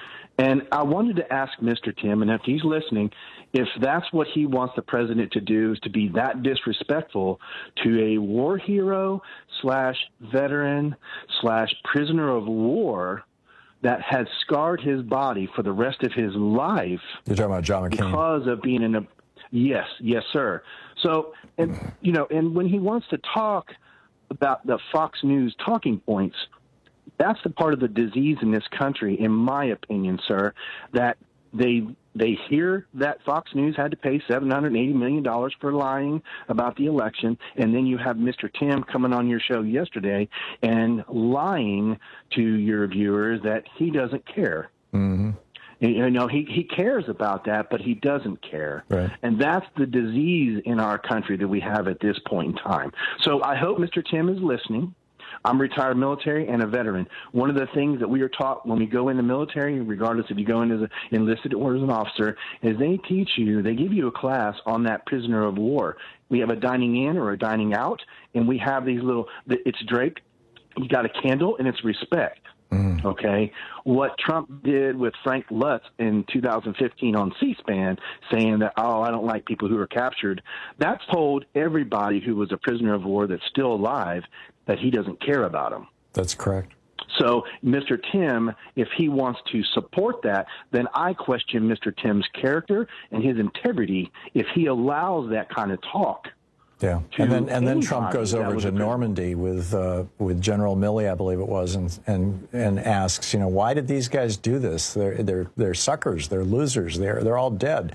And I wanted to ask Mister Tim, and if he's listening, if that's what he wants the president to do, is to be that disrespectful to a war hero slash veteran slash prisoner of war that has scarred his body for the rest of his life. You're talking about John McCain. Because of being in a Yes, yes, sir. So, and you know, and when he wants to talk about the Fox News talking points, that's the part of the disease in this country, in my opinion, sir, that they they hear that Fox News had to pay seven hundred eighty million dollars for lying about the election, and then you have Mister Tim coming on your show yesterday and lying to your viewers that he doesn't care. Mm-hmm. You know, he, he cares about that, but he doesn't care. Right. And that's the disease in our country that we have at this point in time. So I hope Mister Tim is listening. I'm retired military and a veteran. One of the things that we are taught when we go in the military, regardless if you go in as an enlisted or as an officer, is they teach you, they give you a class on that prisoner of war. We have a dining in or a dining out, and we have these little, it's draped. You got a candle, and it's respect. Mm. Okay, what Trump did with Frank Lutz in two thousand fifteen on C-SPAN, saying that, oh, I don't like people who are captured, that's told everybody who was a prisoner of war that's still alive that he doesn't care about them. That's correct. So Mister Tim, if he wants to support that, then I question Mister Tim's character and his integrity if he allows that kind of talk Yeah, to and then and then Trump anybody goes that over was to a pres- Normandy with uh, with General Milley, I believe it was, and and and asks, you know, why did these guys do this? They're they're they're suckers. They're losers. They're they're all dead.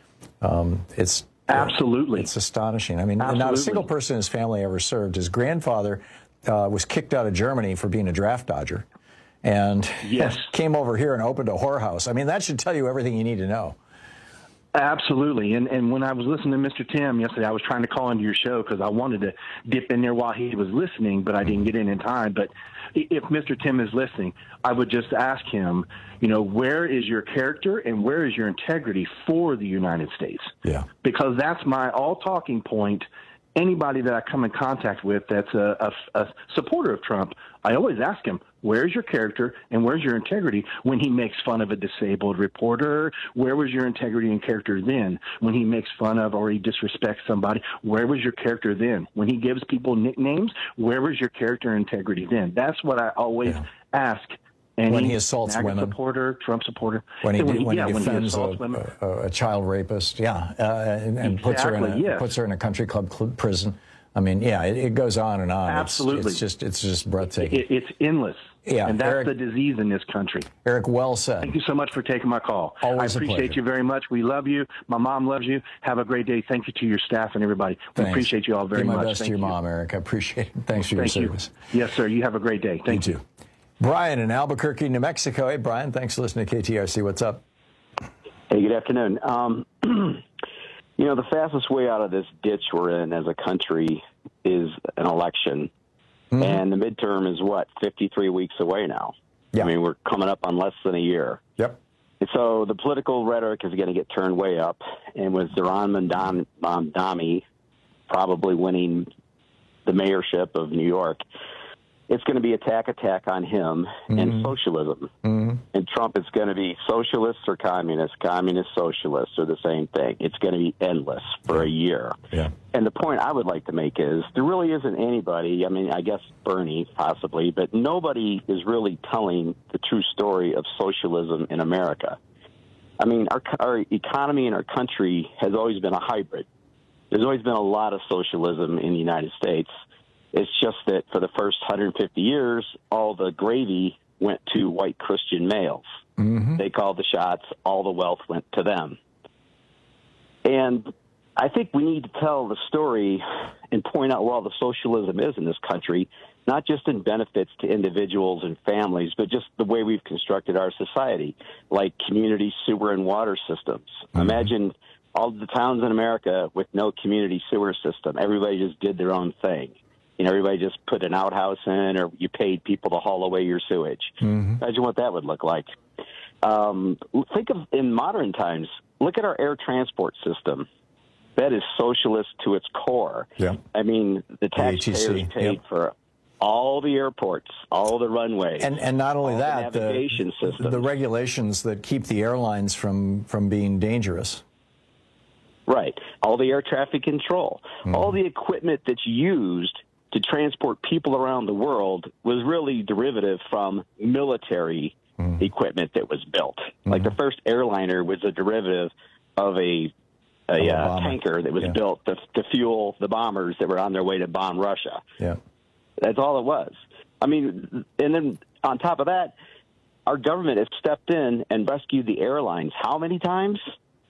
Um, it's absolutely it's astonishing. I mean, Absolutely. not a single person in his family ever served. His grandfather uh, was kicked out of Germany for being a draft dodger, and yes. came over here and opened a whorehouse. I mean, that should tell you everything you need to know. Absolutely. And and when I was listening to Mister Tim yesterday, I was trying to call into your show because I wanted to dip in there while he was listening, but I didn't get in in time. But if Mister Tim is listening, I would just ask him, you know, where is your character and where is your integrity for the United States? Yeah. Because that's my all talking point. Anybody that I come in contact with that's a, a, a supporter of Trump, I always ask him, where's your character and where's your integrity when he makes fun of a disabled reporter? Where was your integrity and character then? When he makes fun of or he disrespects somebody, where was your character then? When he gives people nicknames, where was your character and integrity then? That's what I always yeah. ask. Any when he assaults MAGA women, supporter, Trump supporter, when he, when when he, he yeah, defends when he a, a, a child rapist, yeah, uh, and, and exactly, puts her in a yes. puts her in a country club cl- prison. I mean, yeah, it, it goes on and on. Absolutely, it's, it's just it's just breathtaking. It, it's endless. Yeah, and that's Eric, the disease in this country. Eric, well said. Thank you so much for taking my call. Always I appreciate you very much. We love you. My mom loves you. Have a great day. Thank you to your staff and everybody. We Thanks. appreciate you all very Give my much. best Thank to your you. mom, Eric. I appreciate it. Thanks for Thank your you. service. Yes, sir. You have a great day. Thank you. you. Too. Brian in Albuquerque, New Mexico. Hey, Brian, thanks for listening to K T R C. What's up? Hey, good afternoon. Um, you know, the fastest way out of this ditch we're in as a country is an election. Mm-hmm. And the midterm is, what, fifty-three weeks away now? Yeah. I mean, we're coming up on less than a year. Yep. And so the political rhetoric is going to get turned way up. And with Zohran Mamdani probably winning the mayorship of New York, it's going to be attack, attack on him mm-hmm. and socialism. Mm-hmm. And Trump is going to be socialist or communist, communist, socialist, or the same thing. It's going to be endless for a year. Yeah. And the point I would like to make is there really isn't anybody, I mean, I guess Bernie possibly, but nobody is really telling the true story of socialism in America. I mean, our, our economy and our country has always been a hybrid. There's always been a lot of socialism in the United States. It's just that for the first one hundred fifty years, all the gravy went to white Christian males. Mm-hmm. They called the shots. All the wealth went to them. And I think we need to tell the story and point out where all the socialism is in this country, not just in benefits to individuals and families, but just the way we've constructed our society, like community sewer and water systems. Mm-hmm. Imagine all the towns in America with no community sewer system. Everybody just did their own thing. You know, everybody just put an outhouse in, or you paid people to haul away your sewage. Mm-hmm. Imagine what that would look like. Um, think of, in modern times, look at our air transport system. That is socialist to its core. Yeah. I mean, the taxpayers paid yep. for all the airports, all the runways. And and not only all that, the navigation the, systems. the regulations that keep the airlines from, from being dangerous. Right. All the air traffic control. Mm-hmm. All the equipment that's used to transport people around the world was really derivative from military mm. equipment that was built. Mm-hmm. Like the first airliner was a derivative of a a uh, tanker that was yeah. built to, to fuel the bombers that were on their way to bomb Russia. Yeah, that's all it was. I mean, and then on top of that, our government has stepped in and rescued the airlines. How many times?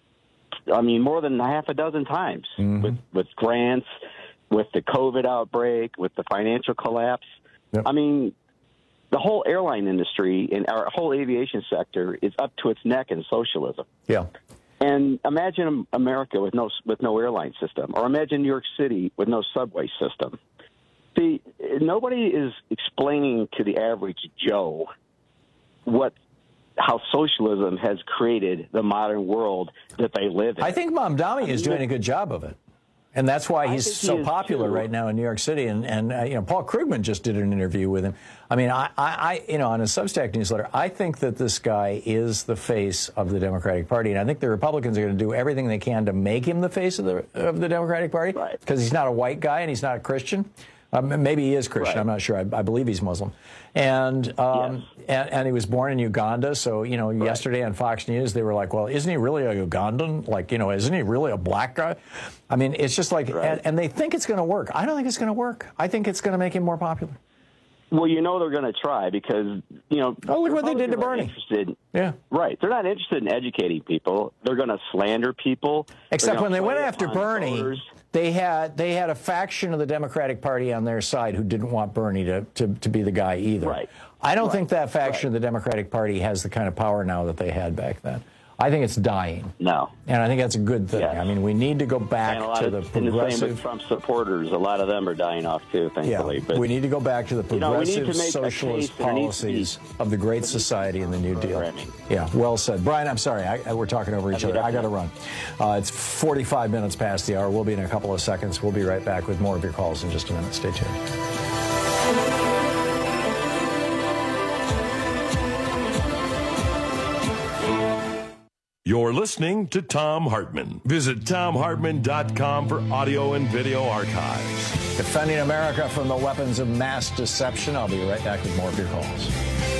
I mean, more than half a dozen times mm-hmm. with with grants, with the COVID outbreak, with the financial collapse. Yep. I mean, the whole airline industry and our whole aviation sector is up to its neck in socialism. Yeah. And imagine America with no with no airline system, or imagine New York City with no subway system. See, nobody is explaining to the average Joe what how socialism has created the modern world that they live in. I think Mamdani I mean, is doing a good job of it. And that's why he's so he popular too. right now in New York City. And, and uh, you know, Paul Krugman just did an interview with him. I mean, I, I, you know, on a Substack newsletter, I think that this guy is the face of the Democratic Party. And I think the Republicans are going to do everything they can to make him the face of the, of the Democratic Party. Because right. he's not a white guy and he's not a Christian. Um, maybe he is Christian. Right. I'm not sure. I, I believe he's Muslim. And, um, yes. and and he was born in Uganda. So, you know, right. yesterday on Fox News, they were like, well, isn't he really a Ugandan? Like, you know, isn't he really a black guy? I mean, it's just like, right. and, and they think it's going to work. I don't think it's going to work. I think it's going to make him more popular. Well, you know they're going to try because, you know. Oh, look what they did to Bernie. Interested, yeah. Right. They're not interested in educating people. They're going to slander people. Except when they went after Bernie, voters. they had they had a faction of the Democratic Party on their side who didn't want Bernie to, to, to be the guy either. Right. I don't right. think that faction right. of the Democratic Party has the kind of power now that they had back then. I think it's dying. No. And I think that's a good thing. Yes. I mean, we need to go back to of, the progressive... And the same with Trump supporters. A lot of them are dying off, too, thankfully. Yeah, but, we need to go back to the progressive you know, socialist policies of the Great Society and the New Deal. Yeah, well said. Brian, I'm sorry. I, we're talking over each other. I got to run. Uh, it's forty-five minutes past the hour. We'll be in a couple of seconds. We'll be right back with more of your calls in just a minute. Stay tuned. You're listening to Thom Hartmann. Visit Thom Hartmann dot com for audio and video archives. Defending America from the weapons of mass deception. I'll be right back with more of your calls.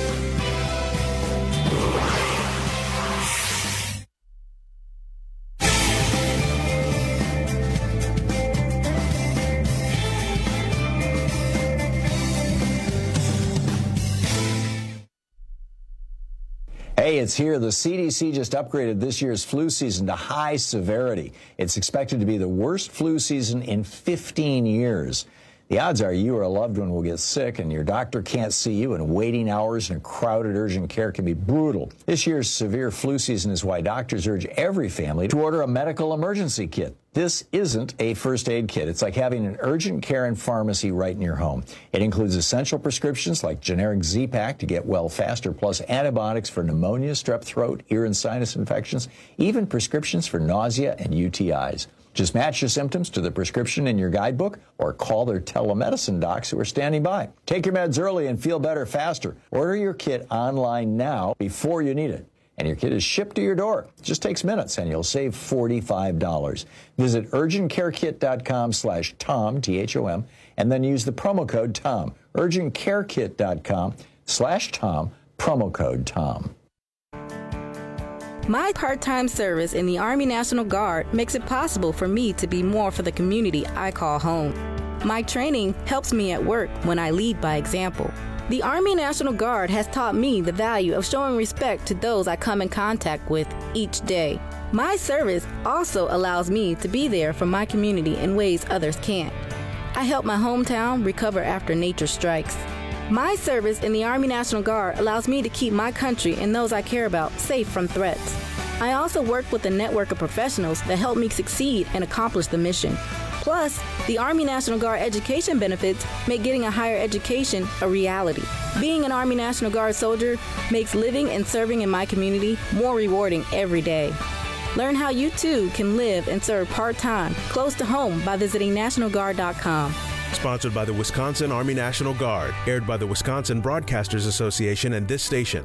Hey, it's here. The C D C just upgraded this year's flu season to high severity. It's expected to be the worst flu season in fifteen years. The odds are you or a loved one will get sick and your doctor can't see you, and waiting hours in crowded urgent care can be brutal. This year's severe flu season is why doctors urge every family to order a medical emergency kit. This isn't a first aid kit. It's like having an urgent care and pharmacy right in your home. It includes essential prescriptions like generic Z-Pak to get well faster, plus antibiotics for pneumonia, strep throat, ear and sinus infections, even prescriptions for nausea and U T Is. Just match your symptoms to the prescription in your guidebook or call their telemedicine docs who are standing by. Take your meds early and feel better faster. Order your kit online now before you need it. And your kit is shipped to your door. It just takes minutes, and you'll save forty-five dollars. Visit urgent care kit dot com slash Tom, T H O M, and then use the promo code Tom. urgent care kit dot com slash Tom, promo code Tom. My part-time service in the Army National Guard makes it possible for me to be more for the community I call home. My training helps me at work when I lead by example. The Army National Guard has taught me the value of showing respect to those I come in contact with each day. My service also allows me to be there for my community in ways others can't. I help my hometown recover after nature strikes. My service in the Army National Guard allows me to keep my country and those I care about safe from threats. I also work with a network of professionals that help me succeed and accomplish the mission. Plus, the Army National Guard education benefits make getting a higher education a reality. Being an Army National Guard soldier makes living and serving in my community more rewarding every day. Learn how you too can live and serve part-time close to home by visiting national guard dot com. Sponsored by the Wisconsin Army National Guard. Aired by the Wisconsin Broadcasters Association and this station.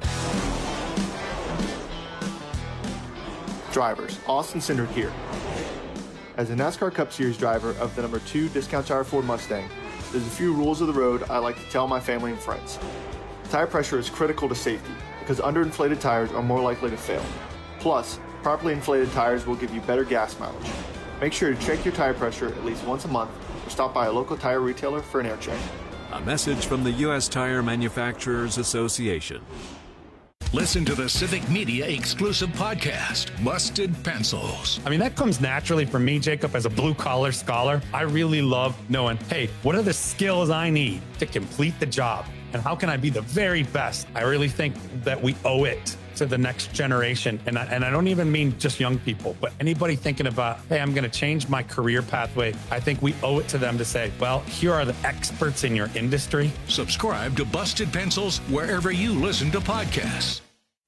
Drivers, Austin Cindric here. As a NASCAR Cup Series driver of the number two Discount Tire Ford Mustang, there's a few rules of the road I like to tell my family and friends. Tire pressure is critical to safety because underinflated tires are more likely to fail. Plus, properly inflated tires will give you better gas mileage. Make sure to check your tire pressure at least once a month or stop by a local tire retailer for an air check. A message from the U S Tire Manufacturers Association. Listen to the Civic Media exclusive podcast, Busted Pencils. I mean, that comes naturally from me, Jacob, as a blue-collar scholar. I really love knowing, hey, what are the skills I need to complete the job? And how can I be the very best? I really think that we owe it to the next generation. And I, and I don't even mean just young people, but anybody thinking about, hey, I'm going to change my career pathway. I think we owe it to them to say, well, here are the experts in your industry. Subscribe to Busted Pencils wherever you listen to podcasts.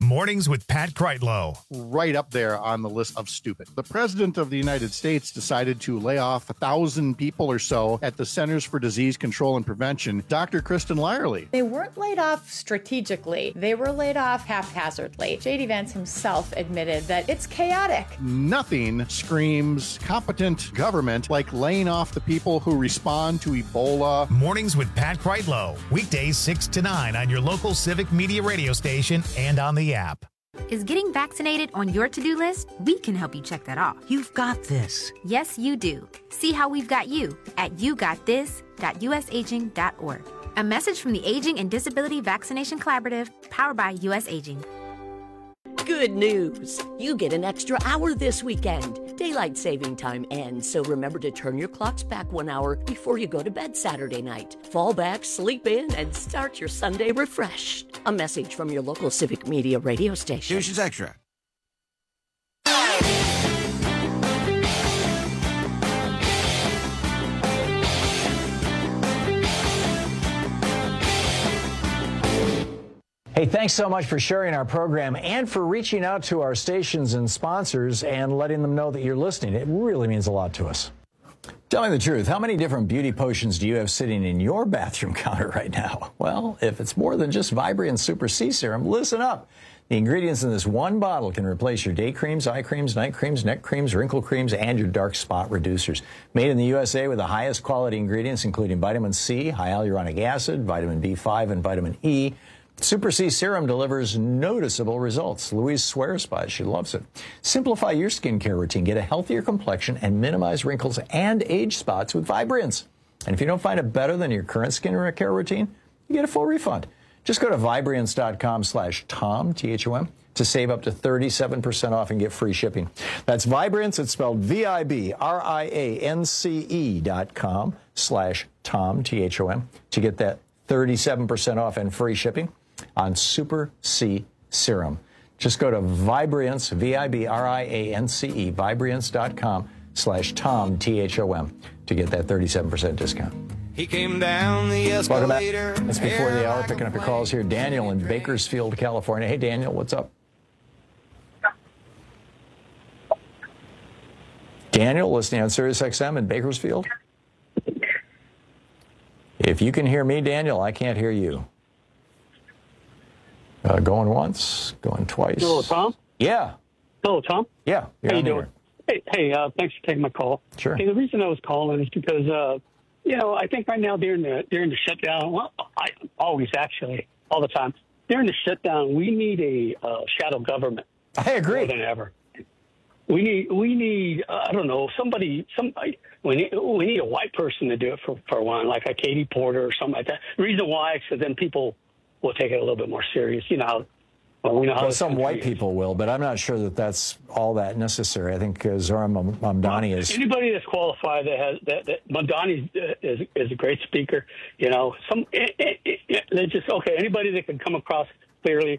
Mornings with Pat Kreitlow. Right up there on the list of stupid. The president of the United States decided to lay off a thousand people or so at the Centers for Disease Control and Prevention. Doctor Kristen Lyerly. They weren't laid off strategically. They were laid off haphazardly. J D Vance himself admitted that it's chaotic. Nothing screams competent government like laying off the people who respond to Ebola. Mornings with Pat Kreitlow. Weekdays six to nine on your local Civic Media radio station and on the app. Is getting vaccinated on your to-do list? We can help you check that off. You've got this. Yes, you do. See how we've got you at you got this dot u s aging dot org. A message from the Aging and Disability Vaccination Collaborative, powered by U S Aging. Good news. You get an extra hour this weekend. Daylight saving time ends, so remember to turn your clocks back one hour before you go to bed Saturday night. Fall back, sleep in, and start your Sunday refreshed. A message from your local Civic Media radio station. Deuces Extra. Hey, thanks so much for sharing our program and for reaching out to our stations and sponsors and letting them know that you're listening. It really means a lot to us. Tell me the truth. How many different beauty potions do you have sitting in your bathroom counter right now? Well, if it's more than just Vibrant Super C Serum, listen up. The ingredients in this one bottle can replace your day creams, eye creams, night creams, neck creams, wrinkle creams, and your dark spot reducers. Made in the U S A with the highest quality ingredients, including vitamin C, high hyaluronic acid, vitamin B five, and vitamin E. Super C Serum delivers noticeable results. Louise swears by it. She loves it. Simplify your skincare routine. Get a healthier complexion and minimize wrinkles and age spots with Vibrance. And if you don't find it better than your current skincare routine, you get a full refund. Just go to Vibrance.com slash Tom, T H O M, to save up to thirty-seven percent off and get free shipping. That's Vibrance. It's spelled V I B R I A N C E dot com slash Tom, T H O M, to get that thirty-seven percent off and free shipping on Super C Serum. Just go to Vibrance, V I B R I A N C E, Vibrance.com slash Tom, T H O M, to get that thirty-seven percent discount. He came down the escalator. Welcome back. It's before the hour, picking up your calls here. Daniel in Bakersfield, California. Hey, Daniel, what's up? Daniel, listening on Sirius X M in Bakersfield. If you can hear me, Daniel, I can't hear you. Uh, going once, going twice. Hello, Tom? Yeah. Hello, Tom? Yeah. How you doing? Hey, hey uh, thanks for taking my call. Sure. Hey, the reason I was calling is because, uh, you know, I think right now during the during the shutdown, well, I always actually, all the time, during the shutdown, we need a uh, shadow government. I agree. More than ever. We need, we need, uh, I don't know, somebody, somebody, we need, we need a white person to do it for, for a while, like a Katie Porter or something like that. The reason why, so then people will take it a little bit more serious. You know, how, well, we know how well, some white is. people will, but I'm not sure that that's all that necessary. I think uh, Zohran Mamdani well, is. Anybody that's qualified that has, that, that Mamdani is, is, is a great speaker. You know, some, it, it, it, they just, okay, anybody that can come across clearly.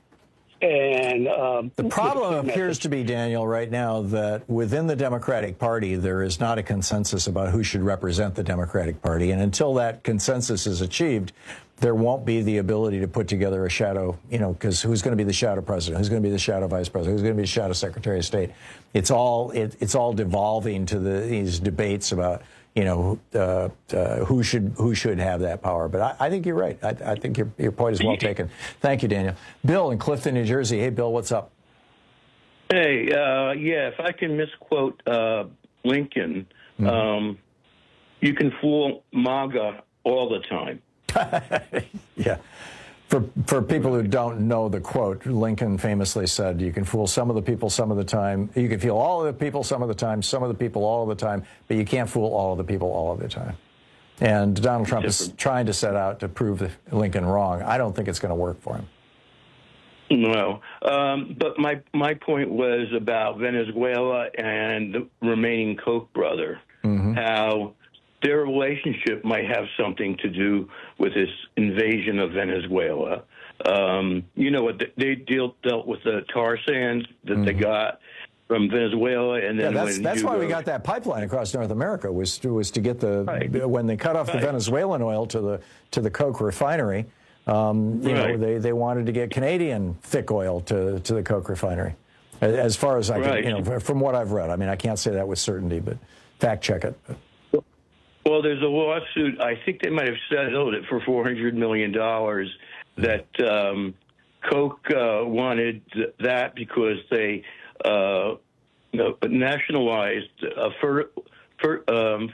And um, the problem appears to be, Daniel, right now that within the Democratic Party, there is not a consensus about who should represent the Democratic Party. And until that consensus is achieved, there won't be the ability to put together a shadow, you know, because who's going to be the shadow president? Who's going to be the shadow vice president? Who's going to be the shadow secretary of state? It's all it, it's all devolving to the, these debates about, you know, uh, uh, who should who should have that power. But I, I think you're right. I, I think your your point is well taken. Thank you, Daniel. Bill in Clifton, New Jersey. Hey, Bill, what's up? Hey, uh, yeah, if I can misquote uh, Lincoln, mm-hmm. um, you can fool MAGA all the time. Yeah. For for people who don't know the quote, Lincoln famously said, you can fool some of the people some of the time. You can fool all of the people some of the time, some of the people all of the time, but you can't fool all of the people all of the time. And Donald Trump is trying to set out to prove Lincoln wrong. I don't think it's going to work for him. No. Um, but my, my point was about Venezuela and the remaining Koch brother, mm-hmm. how their relationship might have something to do with this invasion of Venezuela. Um, you know what? They deal, dealt with the tar sands that mm-hmm. they got from Venezuela, and then yeah, that's, when that's Hugo, why we got that pipeline across North America was to, was to get the right. when they cut off right. the Venezuelan oil to the to the Koch refinery. Um, you Right. know, they, they wanted to get Canadian thick oil to, to the coke refinery. As far as I can, Right. you know, from what I've read. I mean, I can't say that with certainty, but fact check it. Well, there's a lawsuit. I think they might have settled it for four hundred million dollars that um, Coke uh, wanted that because they uh, nationalized a fer- fer- um,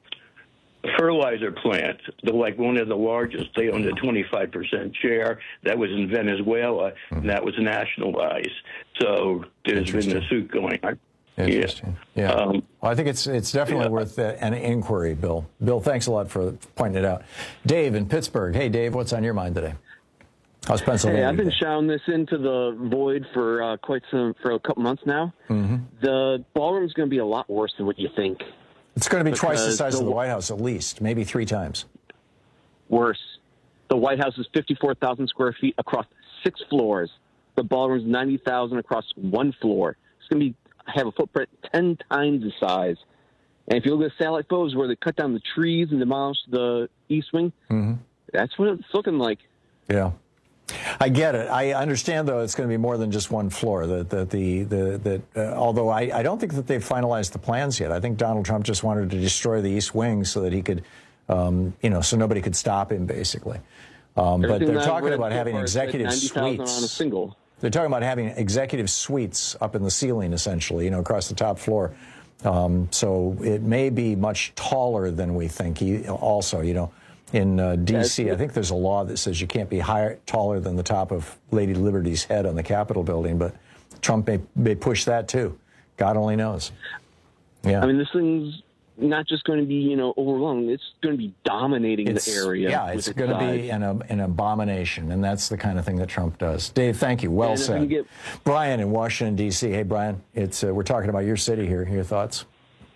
fertilizer plant, the, like one of the largest. They owned a twenty-five percent share. That was in Venezuela, and that was nationalized. So there's been a suit going on. Interesting. Yeah. yeah. Um, well, I think it's it's definitely yeah. worth uh, an inquiry, Bill. Bill, thanks a lot for pointing it out. Dave in Pittsburgh. Hey, Dave, what's on your mind today? How's Pennsylvania? Hey, I've been shouting this into the void for uh, quite some for a couple months now. Mm-hmm. The ballroom's going to be a lot worse than what you think. It's going to be twice the size the, of the White House, at least, maybe three times. Worse. The White House is fifty-four thousand square feet across six floors. The ballroom's ninety thousand across one floor. It's going to be have a footprint ten times the size. And if you look at satellite photos where they cut down the trees and demolish the East Wing, mm-hmm. that's what it's looking like. Yeah. I get it. I understand, though, it's going to be more than just one floor. That the, the, the, that uh, although I, I don't think that they've finalized the plans yet. I think Donald Trump just wanted to destroy the East Wing so that he could, um, you know, so nobody could stop him, basically. Um, but they're talking about having executive suites. On a single. They're talking about having executive suites up in the ceiling, essentially, you know, across the top floor. Um, so it may be much taller than we think. He, also, you know, in uh, D C, I think there's a law that says you can't be higher, taller than the top of Lady Liberty's head on the Capitol building, but Trump may, may push that too. God only knows. Yeah. I mean, this thing's not just going to be, you know, overwhelming. It's going to be dominating it's, the area. Yeah, it's going to be an, an abomination, and that's the kind of thing that Trump does. Dave, thank you. Well and said. Get... Brian in Washington, D C. Hey, Brian, it's uh, we're talking about your city here. Your thoughts?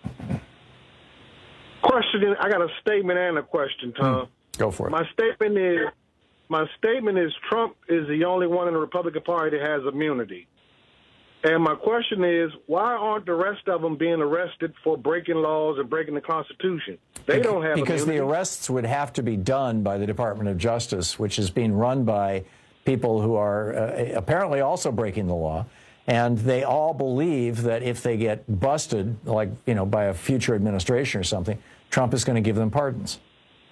Question. I got a statement and a question, Tom. Hmm. Go for it. My statement is, my statement is Trump is the only one in the Republican Party that has immunity. And my question is, why aren't the rest of them being arrested for breaking laws and breaking the Constitution? They don't have Because immunity. the arrests would have to be done by the Department of Justice, which is being run by people who are uh, apparently also breaking the law. And they all believe that if they get busted, like, you know, by a future administration or something, Trump is going to give them pardons.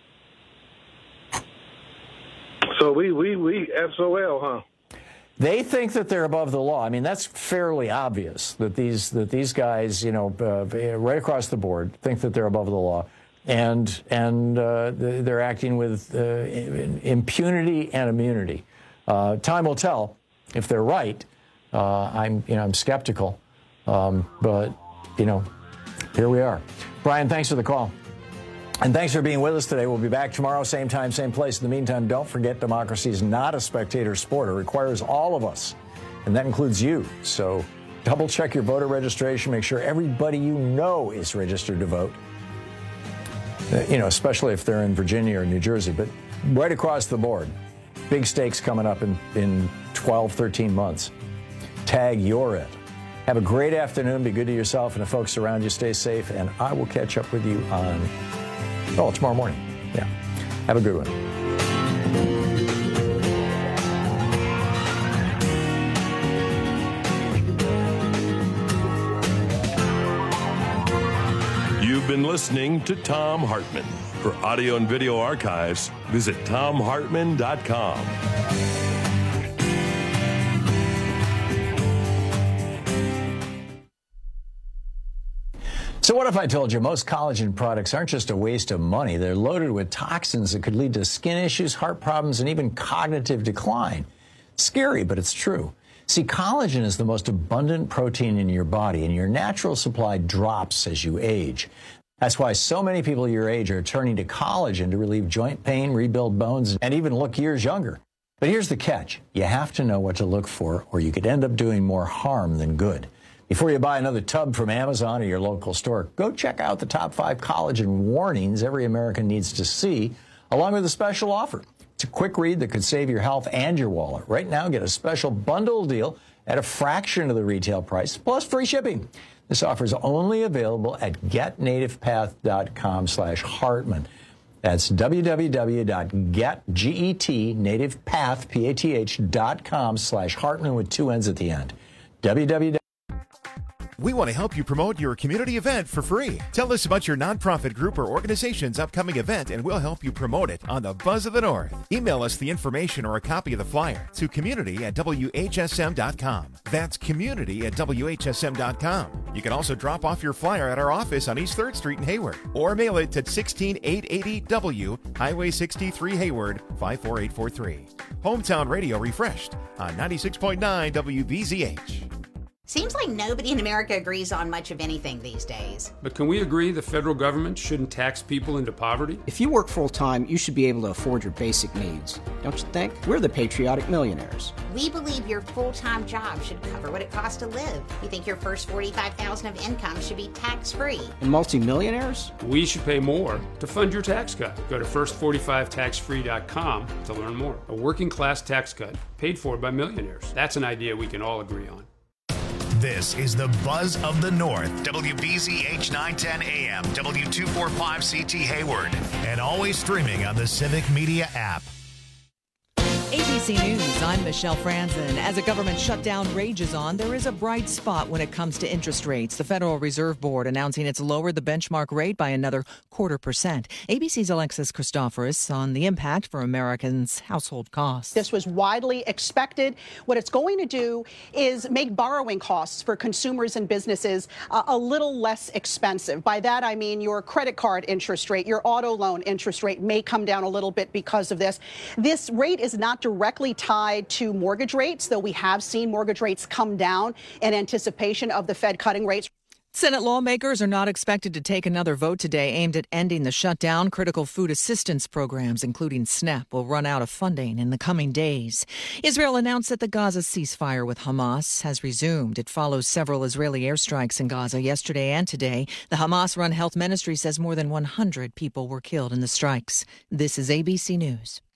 So we, we, we S O L, huh? They think that they're above the law. I mean, that's fairly obvious that these that these guys, you know, uh, right across the board, think that they're above the law, and and uh, they're acting with uh, impunity and immunity. Uh, time will tell if they're right. Uh, I'm you know I'm skeptical, um, but you know, here we are. Brian, thanks for the call. And thanks for being with us today. We'll be back tomorrow, same time, same place. In the meantime, don't forget democracy is not a spectator sport. It requires all of us, and that includes you. So double check your voter registration. Make sure everybody you know is registered to vote, uh, you know, especially if they're in Virginia or New Jersey. But right across the board, big stakes coming up in, in twelve, thirteen months. Tag you're it. Have a great afternoon. Be good to yourself and the folks around you. Stay safe, and I will catch up with you on... Oh, tomorrow morning. Yeah. Have a good one. You've been listening to Thom Hartmann. For audio and video archives, visit thom hartmann dot com. So what if I told you most collagen products aren't just a waste of money? They're loaded with toxins that could lead to skin issues, heart problems, and even cognitive decline. Scary, but it's true. See, collagen is the most abundant protein in your body, and your natural supply drops as you age. That's why so many people your age are turning to collagen to relieve joint pain, rebuild bones, and even look years younger. But here's the catch. You have to know what to look for, or you could end up doing more harm than good. Before you buy another tub from Amazon or your local store, go check out the top five collagen warnings every American needs to see, along with a special offer. It's a quick read that could save your health and your wallet. Right now, get a special bundle deal at a fraction of the retail price, plus free shipping. This offer is only available at get native path dot com slash Hartmann. That's w w w dot get native path p a t h dot com slash Hartman with two N's at the end. www. We want to help you promote your community event for free. Tell us about your nonprofit group or organization's upcoming event, and we'll help you promote it on the Buzz of the North. Email us the information or a copy of the flyer to community at w h s m dot com. That's community at w h s m dot com. You can also drop off your flyer at our office on East third Street in Hayward, or mail it to sixteen eight eighty W, Highway sixty-three, Hayward, five four eight four three. Hometown Radio refreshed on ninety-six point nine W B Z H. Seems like nobody in America agrees on much of anything these days. But can we agree the federal government shouldn't tax people into poverty? If you work full-time, you should be able to afford your basic needs. Don't you think? We're the patriotic millionaires. We believe your full-time job should cover what it costs to live. We think your first forty-five thousand dollars of income should be tax-free. And multimillionaires? We should pay more to fund your tax cut. Go to first forty-five tax free dot com to learn more. A working-class tax cut paid for by millionaires. That's an idea we can all agree on. This is the Buzz of the North, W B Z H nine ten A M, W two forty-five C T Hayward, and always streaming on the Civic Media app. A B C News, I'm Michelle Franzen. As a government shutdown rages on, there is a bright spot when it comes to interest rates. The Federal Reserve Board announcing it's lowered the benchmark rate by another quarter percent. A B C's Alexis Christoforous on the impact for Americans' household costs. This was widely expected. What it's going to do is make borrowing costs for consumers and businesses uh, a little less expensive. By that, I mean your credit card interest rate, your auto loan interest rate may come down a little bit because of this. This rate is not directly tied to mortgage rates, though we have seen mortgage rates come down in anticipation of the Fed cutting rates. Senate lawmakers are not expected to take another vote today aimed at ending the shutdown. Critical food assistance programs, including SNAP, will run out of funding in the coming days. Israel announced that the Gaza ceasefire with Hamas has resumed. It follows several Israeli airstrikes in Gaza yesterday and today. The Hamas-run health ministry says more than one hundred people were killed in the strikes. This is A B C News.